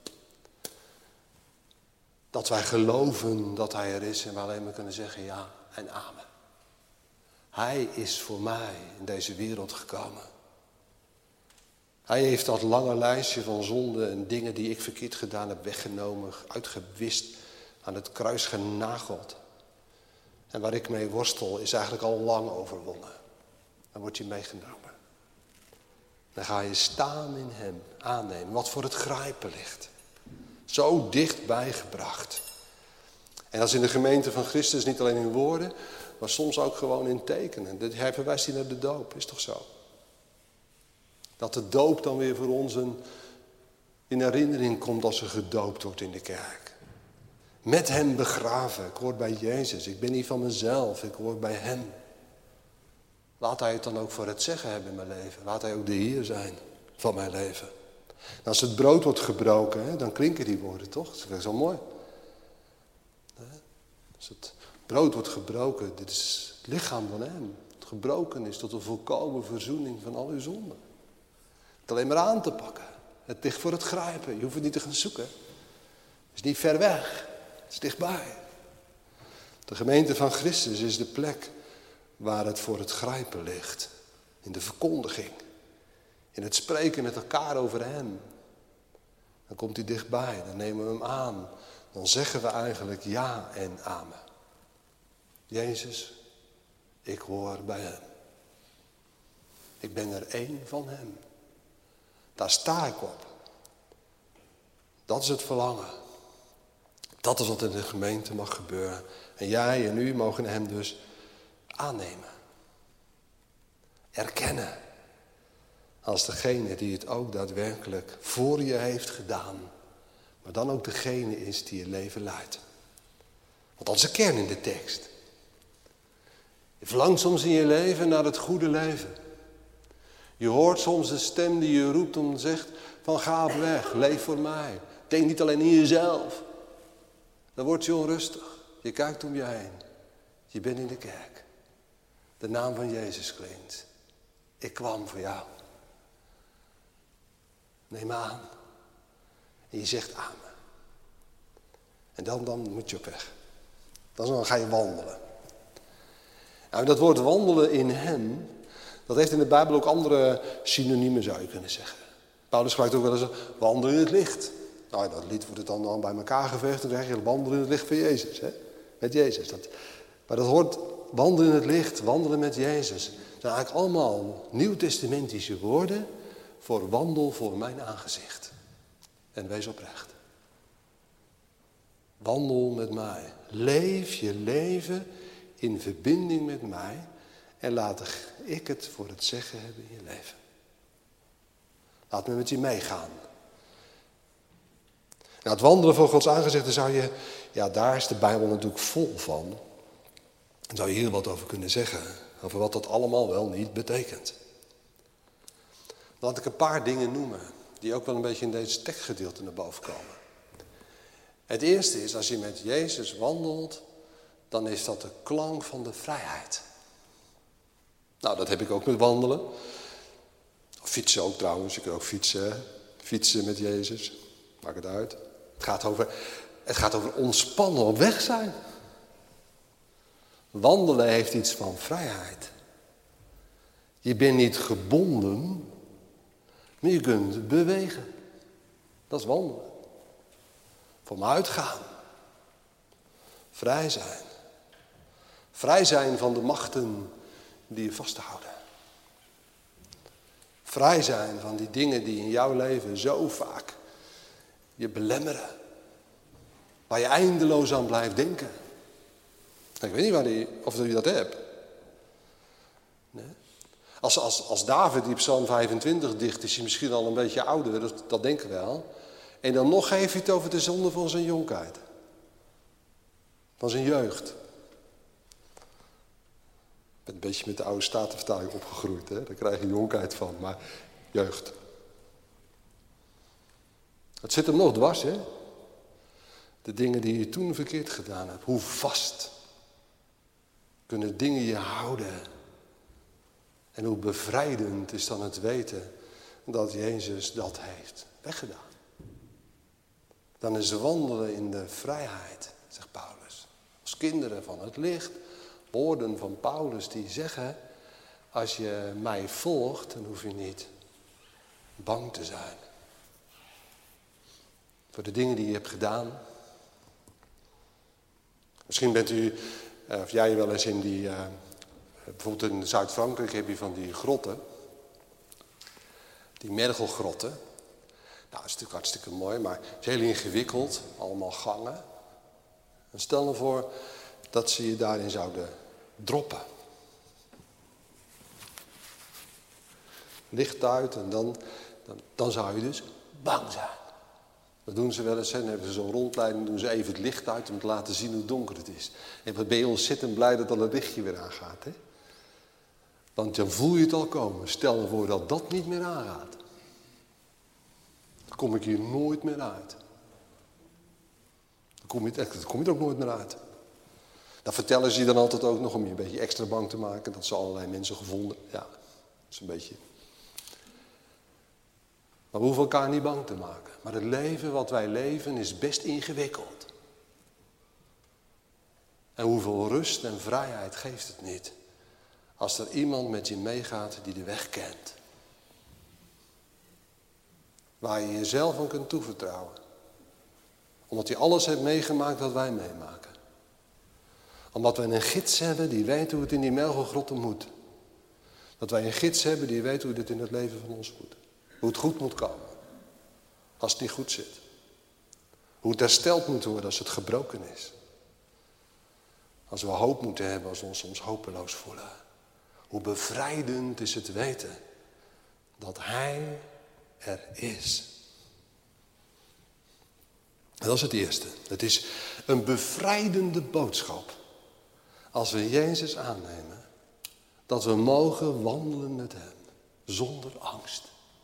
Dat wij geloven dat hij er is en we alleen maar kunnen zeggen ja en amen. Hij is voor mij in deze wereld gekomen. Hij heeft dat lange lijstje van zonden en dingen die ik verkeerd gedaan heb weggenomen, uitgewist, aan het kruis genageld. En waar ik mee worstel is eigenlijk al lang overwonnen. Dan word je meegenomen. Dan ga je staan in hem, aannemen, wat voor het grijpen ligt. Zo dichtbij gebracht. En dat is in de gemeente van Christus niet alleen in woorden, maar soms ook gewoon in tekenen. Hij verwijst hier naar de doop, is toch zo? Dat de doop dan weer voor ons in herinnering komt als er gedoopt wordt in de kerk. Met hem begraven, ik hoor bij Jezus, ik ben niet van mezelf, ik hoor bij hem. Laat hij het dan ook voor het zeggen hebben in mijn leven. Laat hij ook de Heer zijn van mijn leven. En als het brood wordt gebroken, dan klinken die woorden toch? Dat is wel mooi. Als het brood wordt gebroken, dit is het lichaam van hem. Het gebroken is tot een volkomen verzoening van al uw zonden. Het alleen maar aan te pakken. Het ligt voor het grijpen. Je hoeft het niet te gaan zoeken. Het is niet ver weg. Het is dichtbij. De gemeente van Christus is de plek waar het voor het grijpen ligt. In de verkondiging. In het spreken met elkaar over hem. Dan komt hij dichtbij. Dan nemen we hem aan. Dan zeggen we eigenlijk ja en amen. Jezus, ik hoor bij hem. Ik ben er één van hem. Daar sta ik op. Dat is het verlangen. Dat is wat in de gemeente mag gebeuren. En jij en u mogen hem dus aannemen. Erkennen. Als degene die het ook daadwerkelijk voor je heeft gedaan. Maar dan ook degene is die je leven leidt. Want dat is de kern in de tekst. Je verlangt soms in je leven naar het goede leven. Je hoort soms de stem die je roept en zegt van ga op weg, leef voor mij. Denk niet alleen in jezelf. Dan word je onrustig. Je kijkt om je heen. Je bent in de kerk. De naam van Jezus klinkt. Ik kwam voor jou. Neem aan. En je zegt amen. En dan moet je op weg. Dan ga je wandelen. Nou, dat woord wandelen in hem, dat heeft in de Bijbel ook andere synoniemen, zou je kunnen zeggen. Paulus gebruikt ook wel eens wandelen in het licht. Nou, dat lied wordt het dan bij elkaar geveegd en dan zeg je wandelen in het licht van Jezus. Hè? Met Jezus. Maar dat hoort wandelen in het licht, wandelen met Jezus. Dat zijn eigenlijk allemaal nieuwtestamentische woorden voor wandel voor mijn aangezicht. En wees oprecht. Wandel met mij. Leef je leven in verbinding met mij. En laat ik het voor het zeggen hebben in je leven. Laat me met je meegaan. Nou, het wandelen voor Gods aangezicht, dan zou je... Ja, daar is de Bijbel natuurlijk vol van. Dan zou je hier wat over kunnen zeggen. Over wat dat allemaal wel niet betekent. Laat ik een paar dingen noemen. Die ook wel een beetje in deze tekstgedeelte naar boven komen. Het eerste is, als je met Jezus wandelt, dan is dat de klank van de vrijheid. Nou, dat heb ik ook met wandelen. Of fietsen ook trouwens. Je kunt ook fietsen met Jezus. Maakt het uit. Het gaat over ontspannen op weg zijn. Wandelen heeft iets van vrijheid. Je bent niet gebonden, maar je kunt bewegen. Dat is wandelen. Van uitgaan. Vrij zijn. Vrij zijn van de machten die je vasthouden. Vrij zijn van die dingen die in jouw leven zo vaak je belemmeren. Waar je eindeloos aan blijft denken. Ik weet niet of je dat hebt. Nee? Als David die Psalm 25 dicht, is hij misschien al een beetje ouder, dat denken we wel. En dan nog heeft hij het over de zonde van zijn jonkheid. Van zijn jeugd. Ik ben een beetje met de oude Statenvertaling opgegroeid, hè? Daar krijg je jonkheid van, maar jeugd. Het zit hem nog dwars, hè? De dingen die je toen verkeerd gedaan hebt. Hoe vast kunnen dingen je houden. En hoe bevrijdend is dan het weten dat Jezus dat heeft weggedaan. Dan is wandelen in de vrijheid, zegt Paulus. Als kinderen van het licht. Woorden van Paulus die zeggen, als je mij volgt, dan hoef je niet bang te zijn. Voor de dingen die je hebt gedaan. Misschien bent u, of jij wel eens in die, bijvoorbeeld in Zuid-Frankrijk heb je van die grotten. Die mergelgrotten. Nou, dat is natuurlijk hartstikke mooi, maar het is heel ingewikkeld. Allemaal gangen. En stel nou voor dat ze je daarin zouden droppen. Licht uit en dan zou je dus bang zijn. Dat doen ze wel eens, dan hebben ze zo'n rondleiding, doen ze even het licht uit om te laten zien hoe donker het is. En wat ben je ontzettend blij dat dan het lichtje weer aangaat, hè? Want dan voel je het al komen. Stel je voor dat dat niet meer aangaat. Dan kom ik hier nooit meer uit. Dan kom je er ook nooit meer uit. Dat vertellen ze je dan altijd ook nog om je een beetje extra bang te maken. Dat ze allerlei mensen gevonden. Ja, dat is een beetje. Maar we hoeven elkaar niet bang te maken. Maar het leven wat wij leven is best ingewikkeld. En hoeveel rust en vrijheid geeft het niet. Als er iemand met je meegaat die de weg kent. Waar je jezelf aan kunt toevertrouwen. Omdat hij alles heeft meegemaakt wat wij meemaken. Omdat wij een gids hebben die weet hoe het in die mergelgrotten moet. Dat wij een gids hebben die weet hoe dit in het leven van ons moet. Hoe het goed moet komen. Als het niet goed zit. Hoe het hersteld moet worden als het gebroken is. Als we hoop moeten hebben als we ons soms hopeloos voelen. Hoe bevrijdend is het weten dat Hij er is. En dat is het eerste. Het is een bevrijdende boodschap. Als we Jezus aannemen, dat we mogen wandelen met Hem. Zonder angst.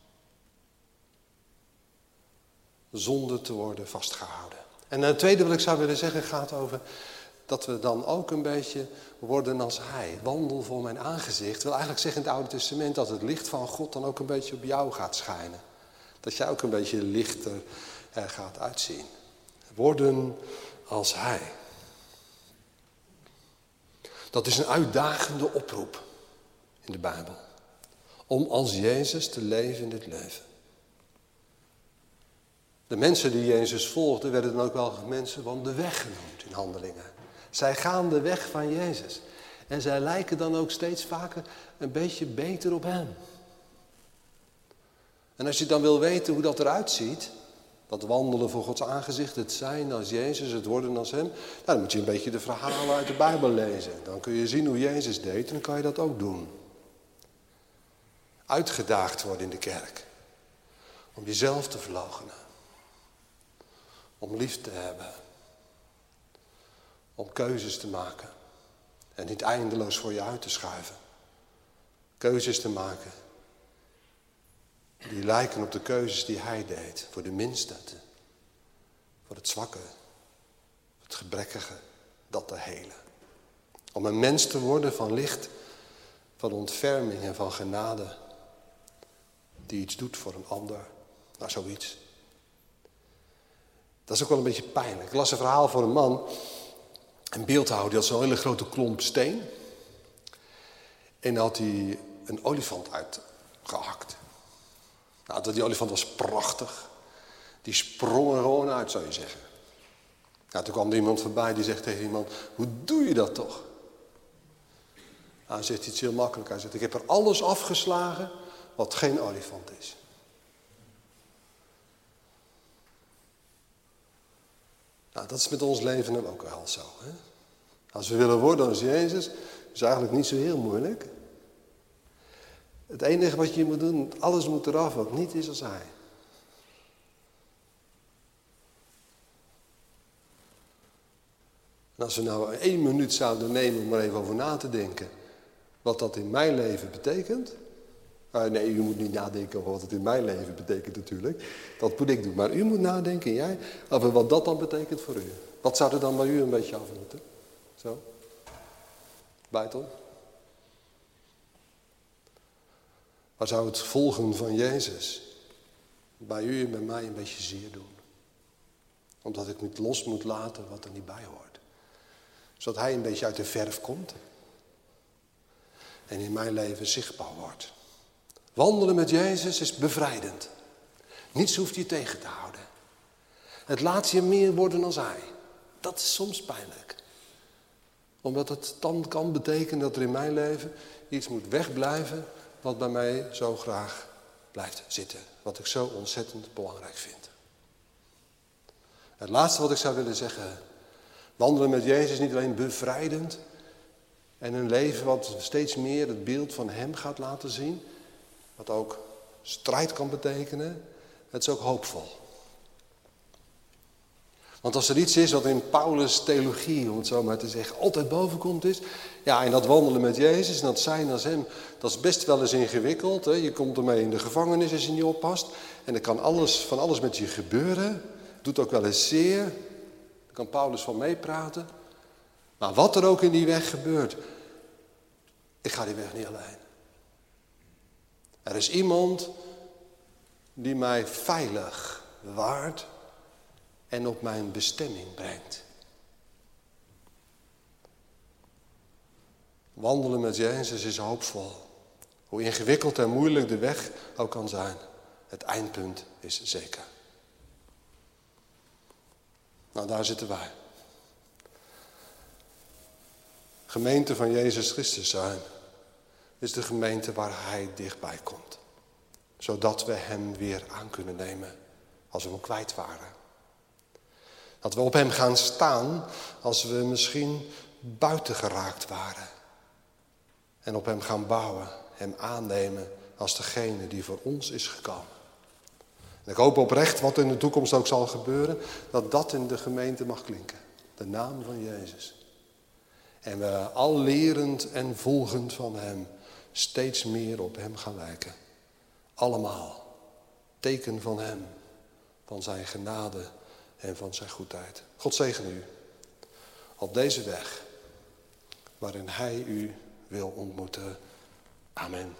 Zonder te worden vastgehouden. En het tweede wat ik zou willen zeggen gaat over dat we dan ook een beetje worden als Hij. Wandel voor mijn aangezicht. Ik wil eigenlijk zeggen in het Oude Testament dat het licht van God dan ook een beetje op jou gaat schijnen. Dat jij ook een beetje lichter gaat uitzien. Worden als Hij. Dat is een uitdagende oproep in de Bijbel. Om als Jezus te leven in dit leven. De mensen die Jezus volgden werden dan ook wel mensen van de weg genoemd in Handelingen. Zij gaan de weg van Jezus. En zij lijken dan ook steeds vaker een beetje beter op hem. En als je dan wil weten hoe dat eruit ziet, dat wandelen voor Gods aangezicht, het zijn als Jezus, het worden als hem, dan moet je een beetje de verhalen uit de Bijbel lezen. Dan kun je zien hoe Jezus deed en dan kan je dat ook doen. Uitgedaagd worden in de kerk. Om jezelf te verloochenen. Om lief te hebben. Om keuzes te maken. En niet eindeloos voor je uit te schuiven. Keuzes te maken. Die lijken op de keuzes die hij deed. Voor de minste. Voor het zwakke. Het gebrekkige. Dat te helen. Om een mens te worden van licht. Van ontferming en van genade. Die iets doet voor een ander. Nou, zoiets. Dat is ook wel een beetje pijnlijk. Ik las een verhaal van een man. Een beeldhouwer, die had zo'n hele grote klomp steen. En had hij een olifant uitgehakt. Nou, die olifant was prachtig. Die sprong er gewoon uit, zou je zeggen. Nou, toen kwam er iemand voorbij die zegt tegen iemand, hoe doe je dat toch? Nou, hij zegt iets heel makkelijk. Hij zegt, ik heb er alles afgeslagen wat geen olifant is. Nou, dat is met ons leven dan ook wel zo. Hè? Als we willen worden als Jezus, is eigenlijk niet zo heel moeilijk. Het enige wat je moet doen, alles moet eraf wat niet is als hij. En als we nou 1 minuut zouden nemen om er even over na te denken, wat dat in mijn leven betekent. Nee, u moet niet nadenken over wat het in mijn leven betekent natuurlijk. Dat moet ik doen. Maar u moet nadenken, jij, over wat dat dan betekent voor u. Wat zou er dan bij u een beetje af moeten? Zo? Buiten? Waar zou het volgen van Jezus bij u en bij mij een beetje zeer doen? Omdat ik niet los moet laten wat er niet bij hoort. Zodat hij een beetje uit de verf komt. En in mijn leven zichtbaar wordt. Wandelen met Jezus is bevrijdend. Niets hoeft je tegen te houden. Het laat je meer worden dan hij. Dat is soms pijnlijk. Omdat het dan kan betekenen dat er in mijn leven iets moet wegblijven wat bij mij zo graag blijft zitten. Wat ik zo ontzettend belangrijk vind. Het laatste wat ik zou willen zeggen. Wandelen met Jezus is niet alleen bevrijdend. En een leven wat steeds meer het beeld van hem gaat laten zien. Wat ook strijd kan betekenen. Het is ook hoopvol. Want als er iets is wat in Paulus' theologie, om het zo maar te zeggen, altijd bovenkomt is. Ja, en dat wandelen met Jezus en dat zijn als hem, dat is best wel eens ingewikkeld. Hè? Je komt ermee in de gevangenis als je niet oppast. En er kan van alles met je gebeuren. Doet ook wel eens zeer. Daar kan Paulus van meepraten. Maar wat er ook in die weg gebeurt. Ik ga die weg niet alleen. Er is iemand die mij veilig bewaart en op mijn bestemming brengt. Wandelen met Jezus is hoopvol. Hoe ingewikkeld en moeilijk de weg ook kan zijn. Het eindpunt is zeker. Nou, daar zitten wij. Gemeente van Jezus Christus zijn is de gemeente waar hij dichtbij komt. Zodat we hem weer aan kunnen nemen als we hem kwijt waren. Dat we op hem gaan staan als we misschien buiten geraakt waren. En op hem gaan bouwen, hem aannemen als degene die voor ons is gekomen. En ik hoop oprecht wat in de toekomst ook zal gebeuren, dat dat in de gemeente mag klinken. De naam van Jezus. En we al lerend en volgend van hem steeds meer op hem gaan lijken. Allemaal teken van hem, van zijn genade en van zijn goedheid. God zegen u op deze weg waarin hij u wil ontmoeten. Amen.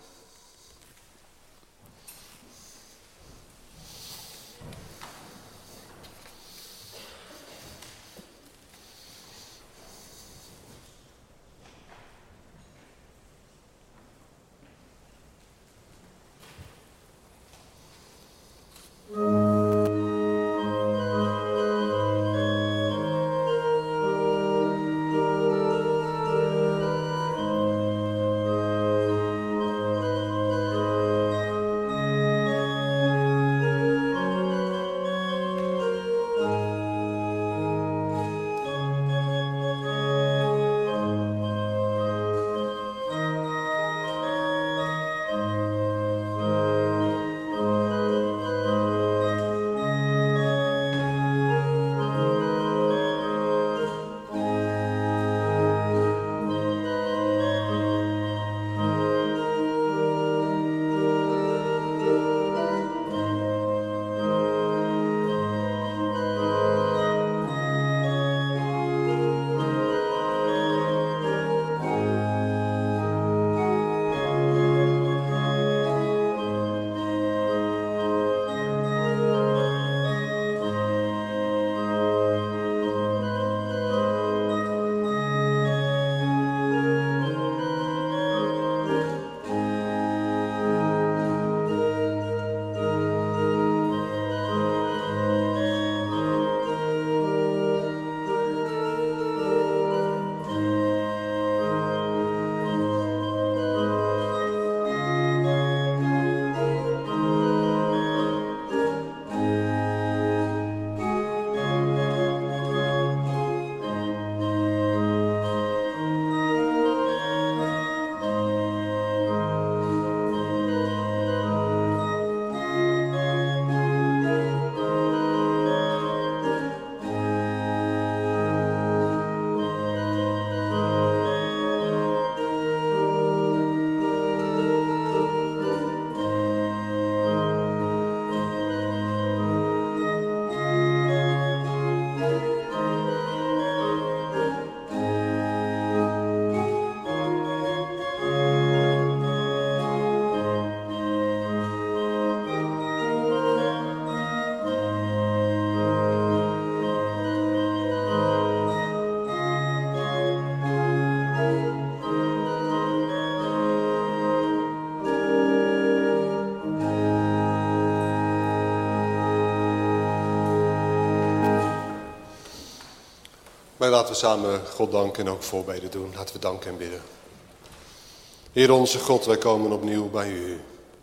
Maar laten we samen God danken en ook voorbeden doen. Laten we danken en bidden. Heer onze God, wij komen opnieuw bij u.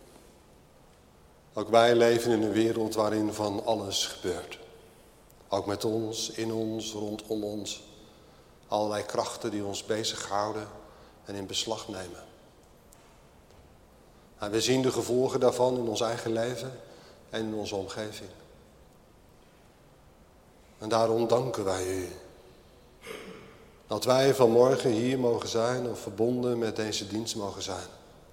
Ook wij leven in een wereld waarin van alles gebeurt. Ook met ons, in ons, rondom ons. Allerlei krachten die ons bezighouden en in beslag nemen. En we zien de gevolgen daarvan in ons eigen leven en in onze omgeving. En daarom danken wij u. Dat wij vanmorgen hier mogen zijn of verbonden met deze dienst mogen zijn.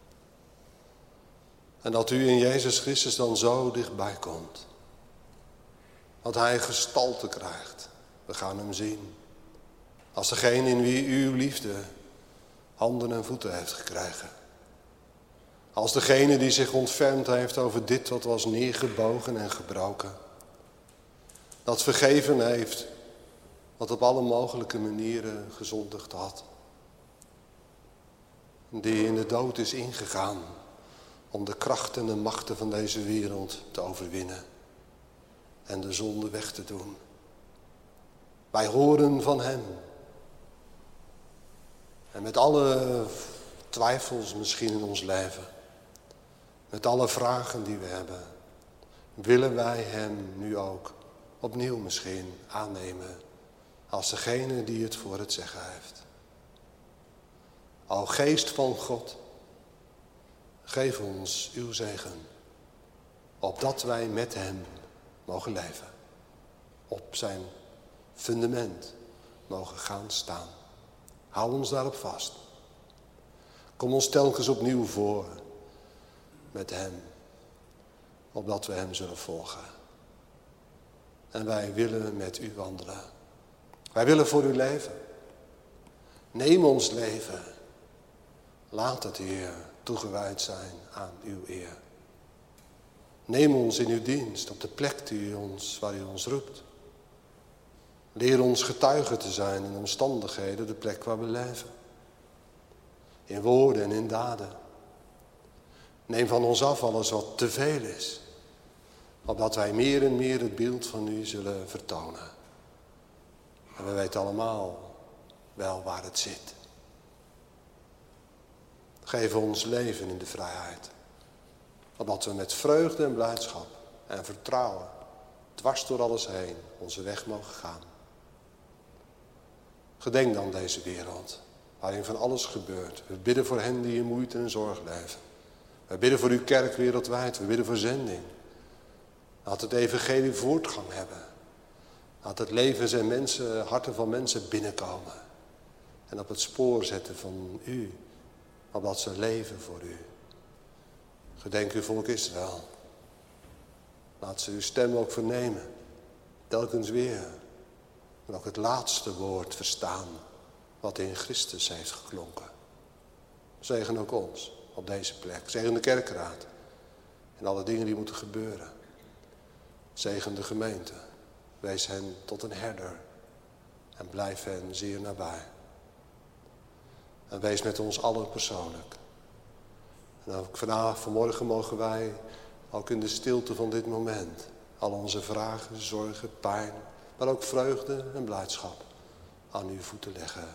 En dat u in Jezus Christus dan zo dichtbij komt. Dat hij gestalte krijgt. We gaan hem zien. Als degene in wie uw liefde handen en voeten heeft gekregen. Als degene die zich ontfermd heeft over dit wat was neergebogen en gebroken. Dat vergeven heeft wat op alle mogelijke manieren gezondigd had. Die in de dood is ingegaan om de krachten en de machten van deze wereld te overwinnen. En de zonde weg te doen. Wij horen van hem. En met alle twijfels misschien in ons leven. Met alle vragen die we hebben. Willen wij hem nu ook opnieuw misschien aannemen. Als degene die het voor het zeggen heeft. O geest van God. Geef ons uw zegen. Opdat wij met hem mogen leven. Op zijn fundament mogen gaan staan. Hou ons daarop vast. Kom ons telkens opnieuw voor met hem. Opdat we hem zullen volgen. En wij willen met u wandelen. Wij willen voor u leven. Neem ons leven. Laat het, Heer, toegewijd zijn aan uw eer. Neem ons in uw dienst op de plek waar u ons roept. Leer ons getuige te zijn in omstandigheden, de plek waar we leven. In woorden en in daden. Neem van ons af alles wat te veel is. Opdat wij meer en meer het beeld van u zullen vertonen. En we weten allemaal wel waar het zit. Geef ons leven in de vrijheid. Opdat we met vreugde en blijdschap en vertrouwen dwars door alles heen onze weg mogen gaan. Gedenk dan deze wereld waarin van alles gebeurt. We bidden voor hen die in moeite en zorg leven. We bidden voor uw kerk wereldwijd. We bidden voor zending. Laat het evangelie voortgang hebben. Laat het leven en harten van mensen binnenkomen. En op het spoor zetten van u. Opdat ze leven voor u. Gedenk uw volk Israël. Laat ze uw stem ook vernemen. Telkens weer. En ook het laatste woord verstaan. Wat in Christus heeft geklonken. Zegen ook ons op deze plek. Zegen de kerkraad. En alle dingen die moeten gebeuren. Zegen de gemeente. Wees hen tot een herder. En blijf hen zeer nabij. En wees met ons allen persoonlijk. En ook vanmorgen mogen wij, ook in de stilte van dit moment, al onze vragen, zorgen, pijn, maar ook vreugde en blijdschap aan uw voeten leggen.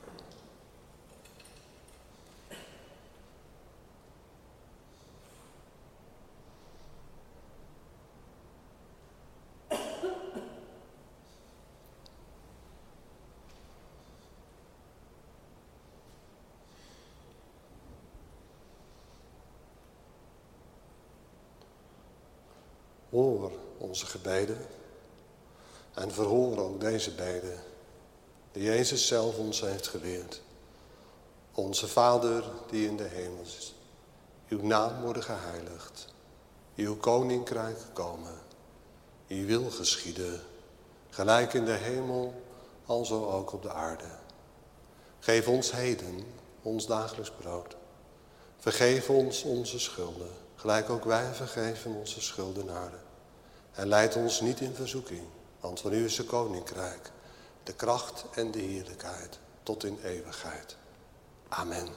Hoor onze gebeden en verhoor ook deze beden die Jezus zelf ons heeft geleerd. Onze Vader die in de hemel is, uw naam worden geheiligd, uw koninkrijk komen, uw wil geschieden, gelijk in de hemel, alzo ook op de aarde. Geef ons heden ons dagelijks brood. Vergeef ons onze schulden, gelijk ook wij vergeven onze schuldenaren. En leid ons niet in verzoeking, want van u is het koninkrijk, de kracht en de heerlijkheid, tot in eeuwigheid. Amen.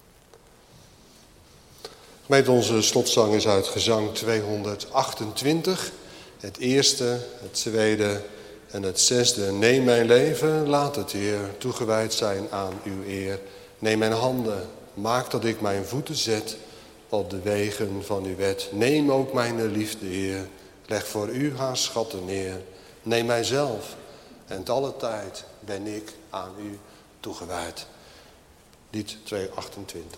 Gemeente, onze slotzang is uit gezang 228. Het eerste, het tweede En het zesde, neem mijn leven, laat het, Heer, toegewijd zijn aan uw eer. Neem mijn handen, maak dat ik mijn voeten zet op de wegen van uw wet. Neem ook mijn liefde, Heer, leg voor u haar schatten neer. Neem mijzelf en te alle tijd ben ik aan u toegewijd. Lied 228.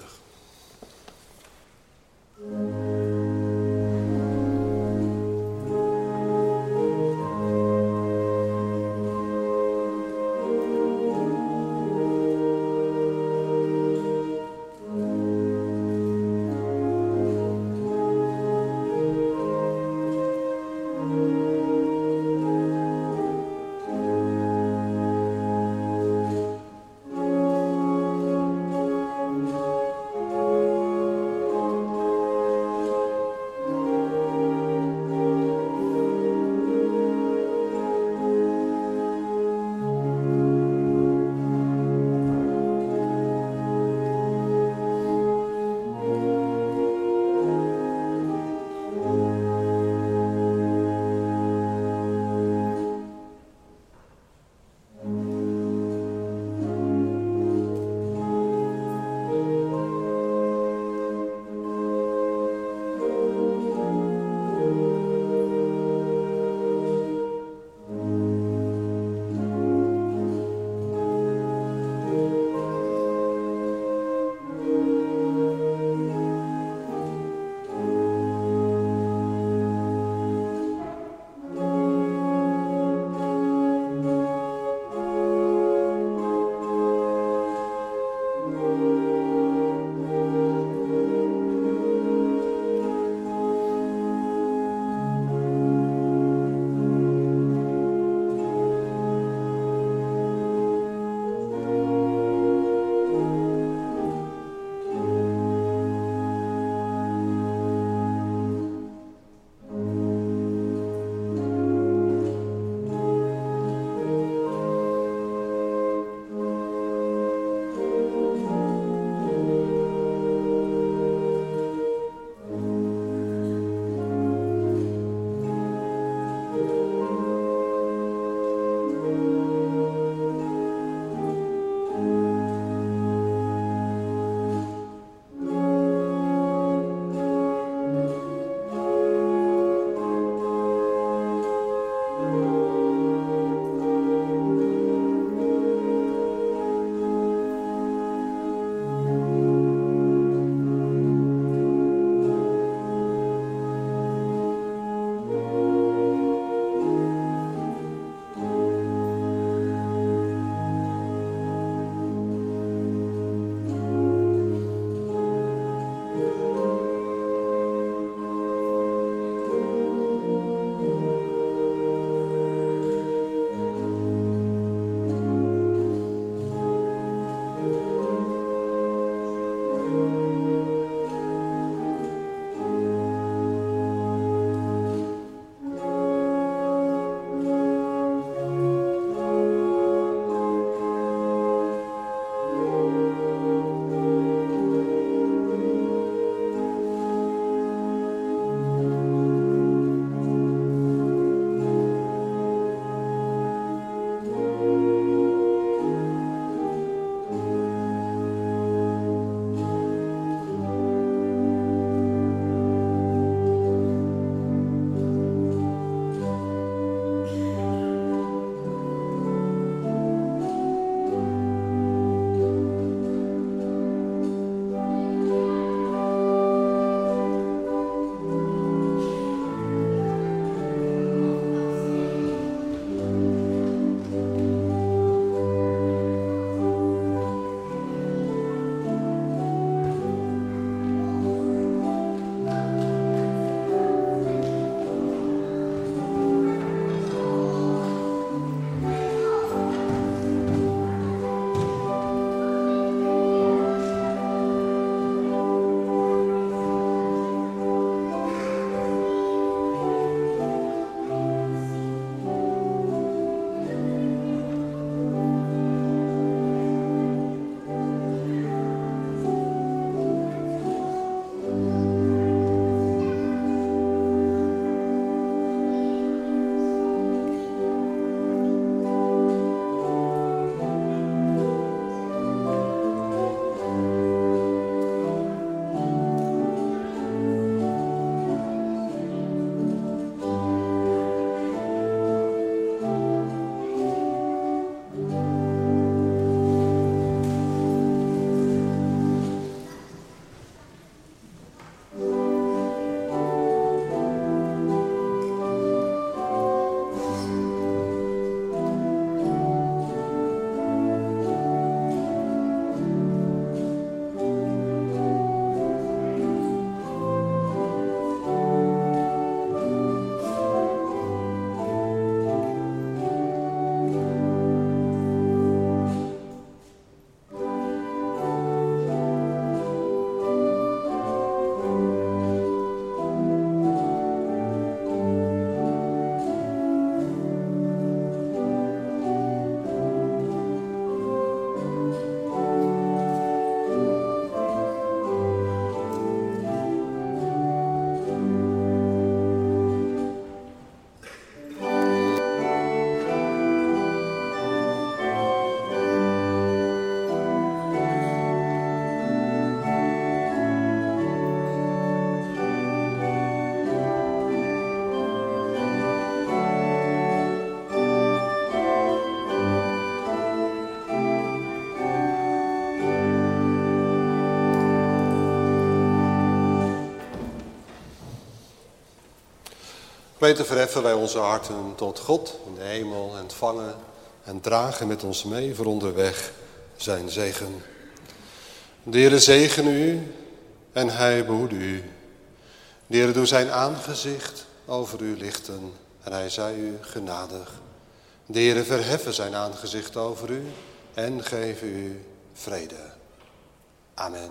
Gemeente, verheffen wij onze harten tot God in de hemel en ontvangen en dragen met ons mee voor onderweg zijn zegen. De Heere zegen u en hij behoede u. De Heere doe zijn aangezicht over u lichten en hij zij u genadig. De Heere verheffen zijn aangezicht over u en geven u vrede. Amen.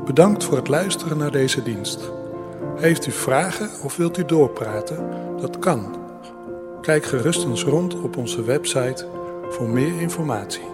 Bedankt voor het luisteren naar deze dienst. Heeft u vragen of wilt u doorpraten? Dat kan. Kijk gerust eens rond op onze website voor meer informatie.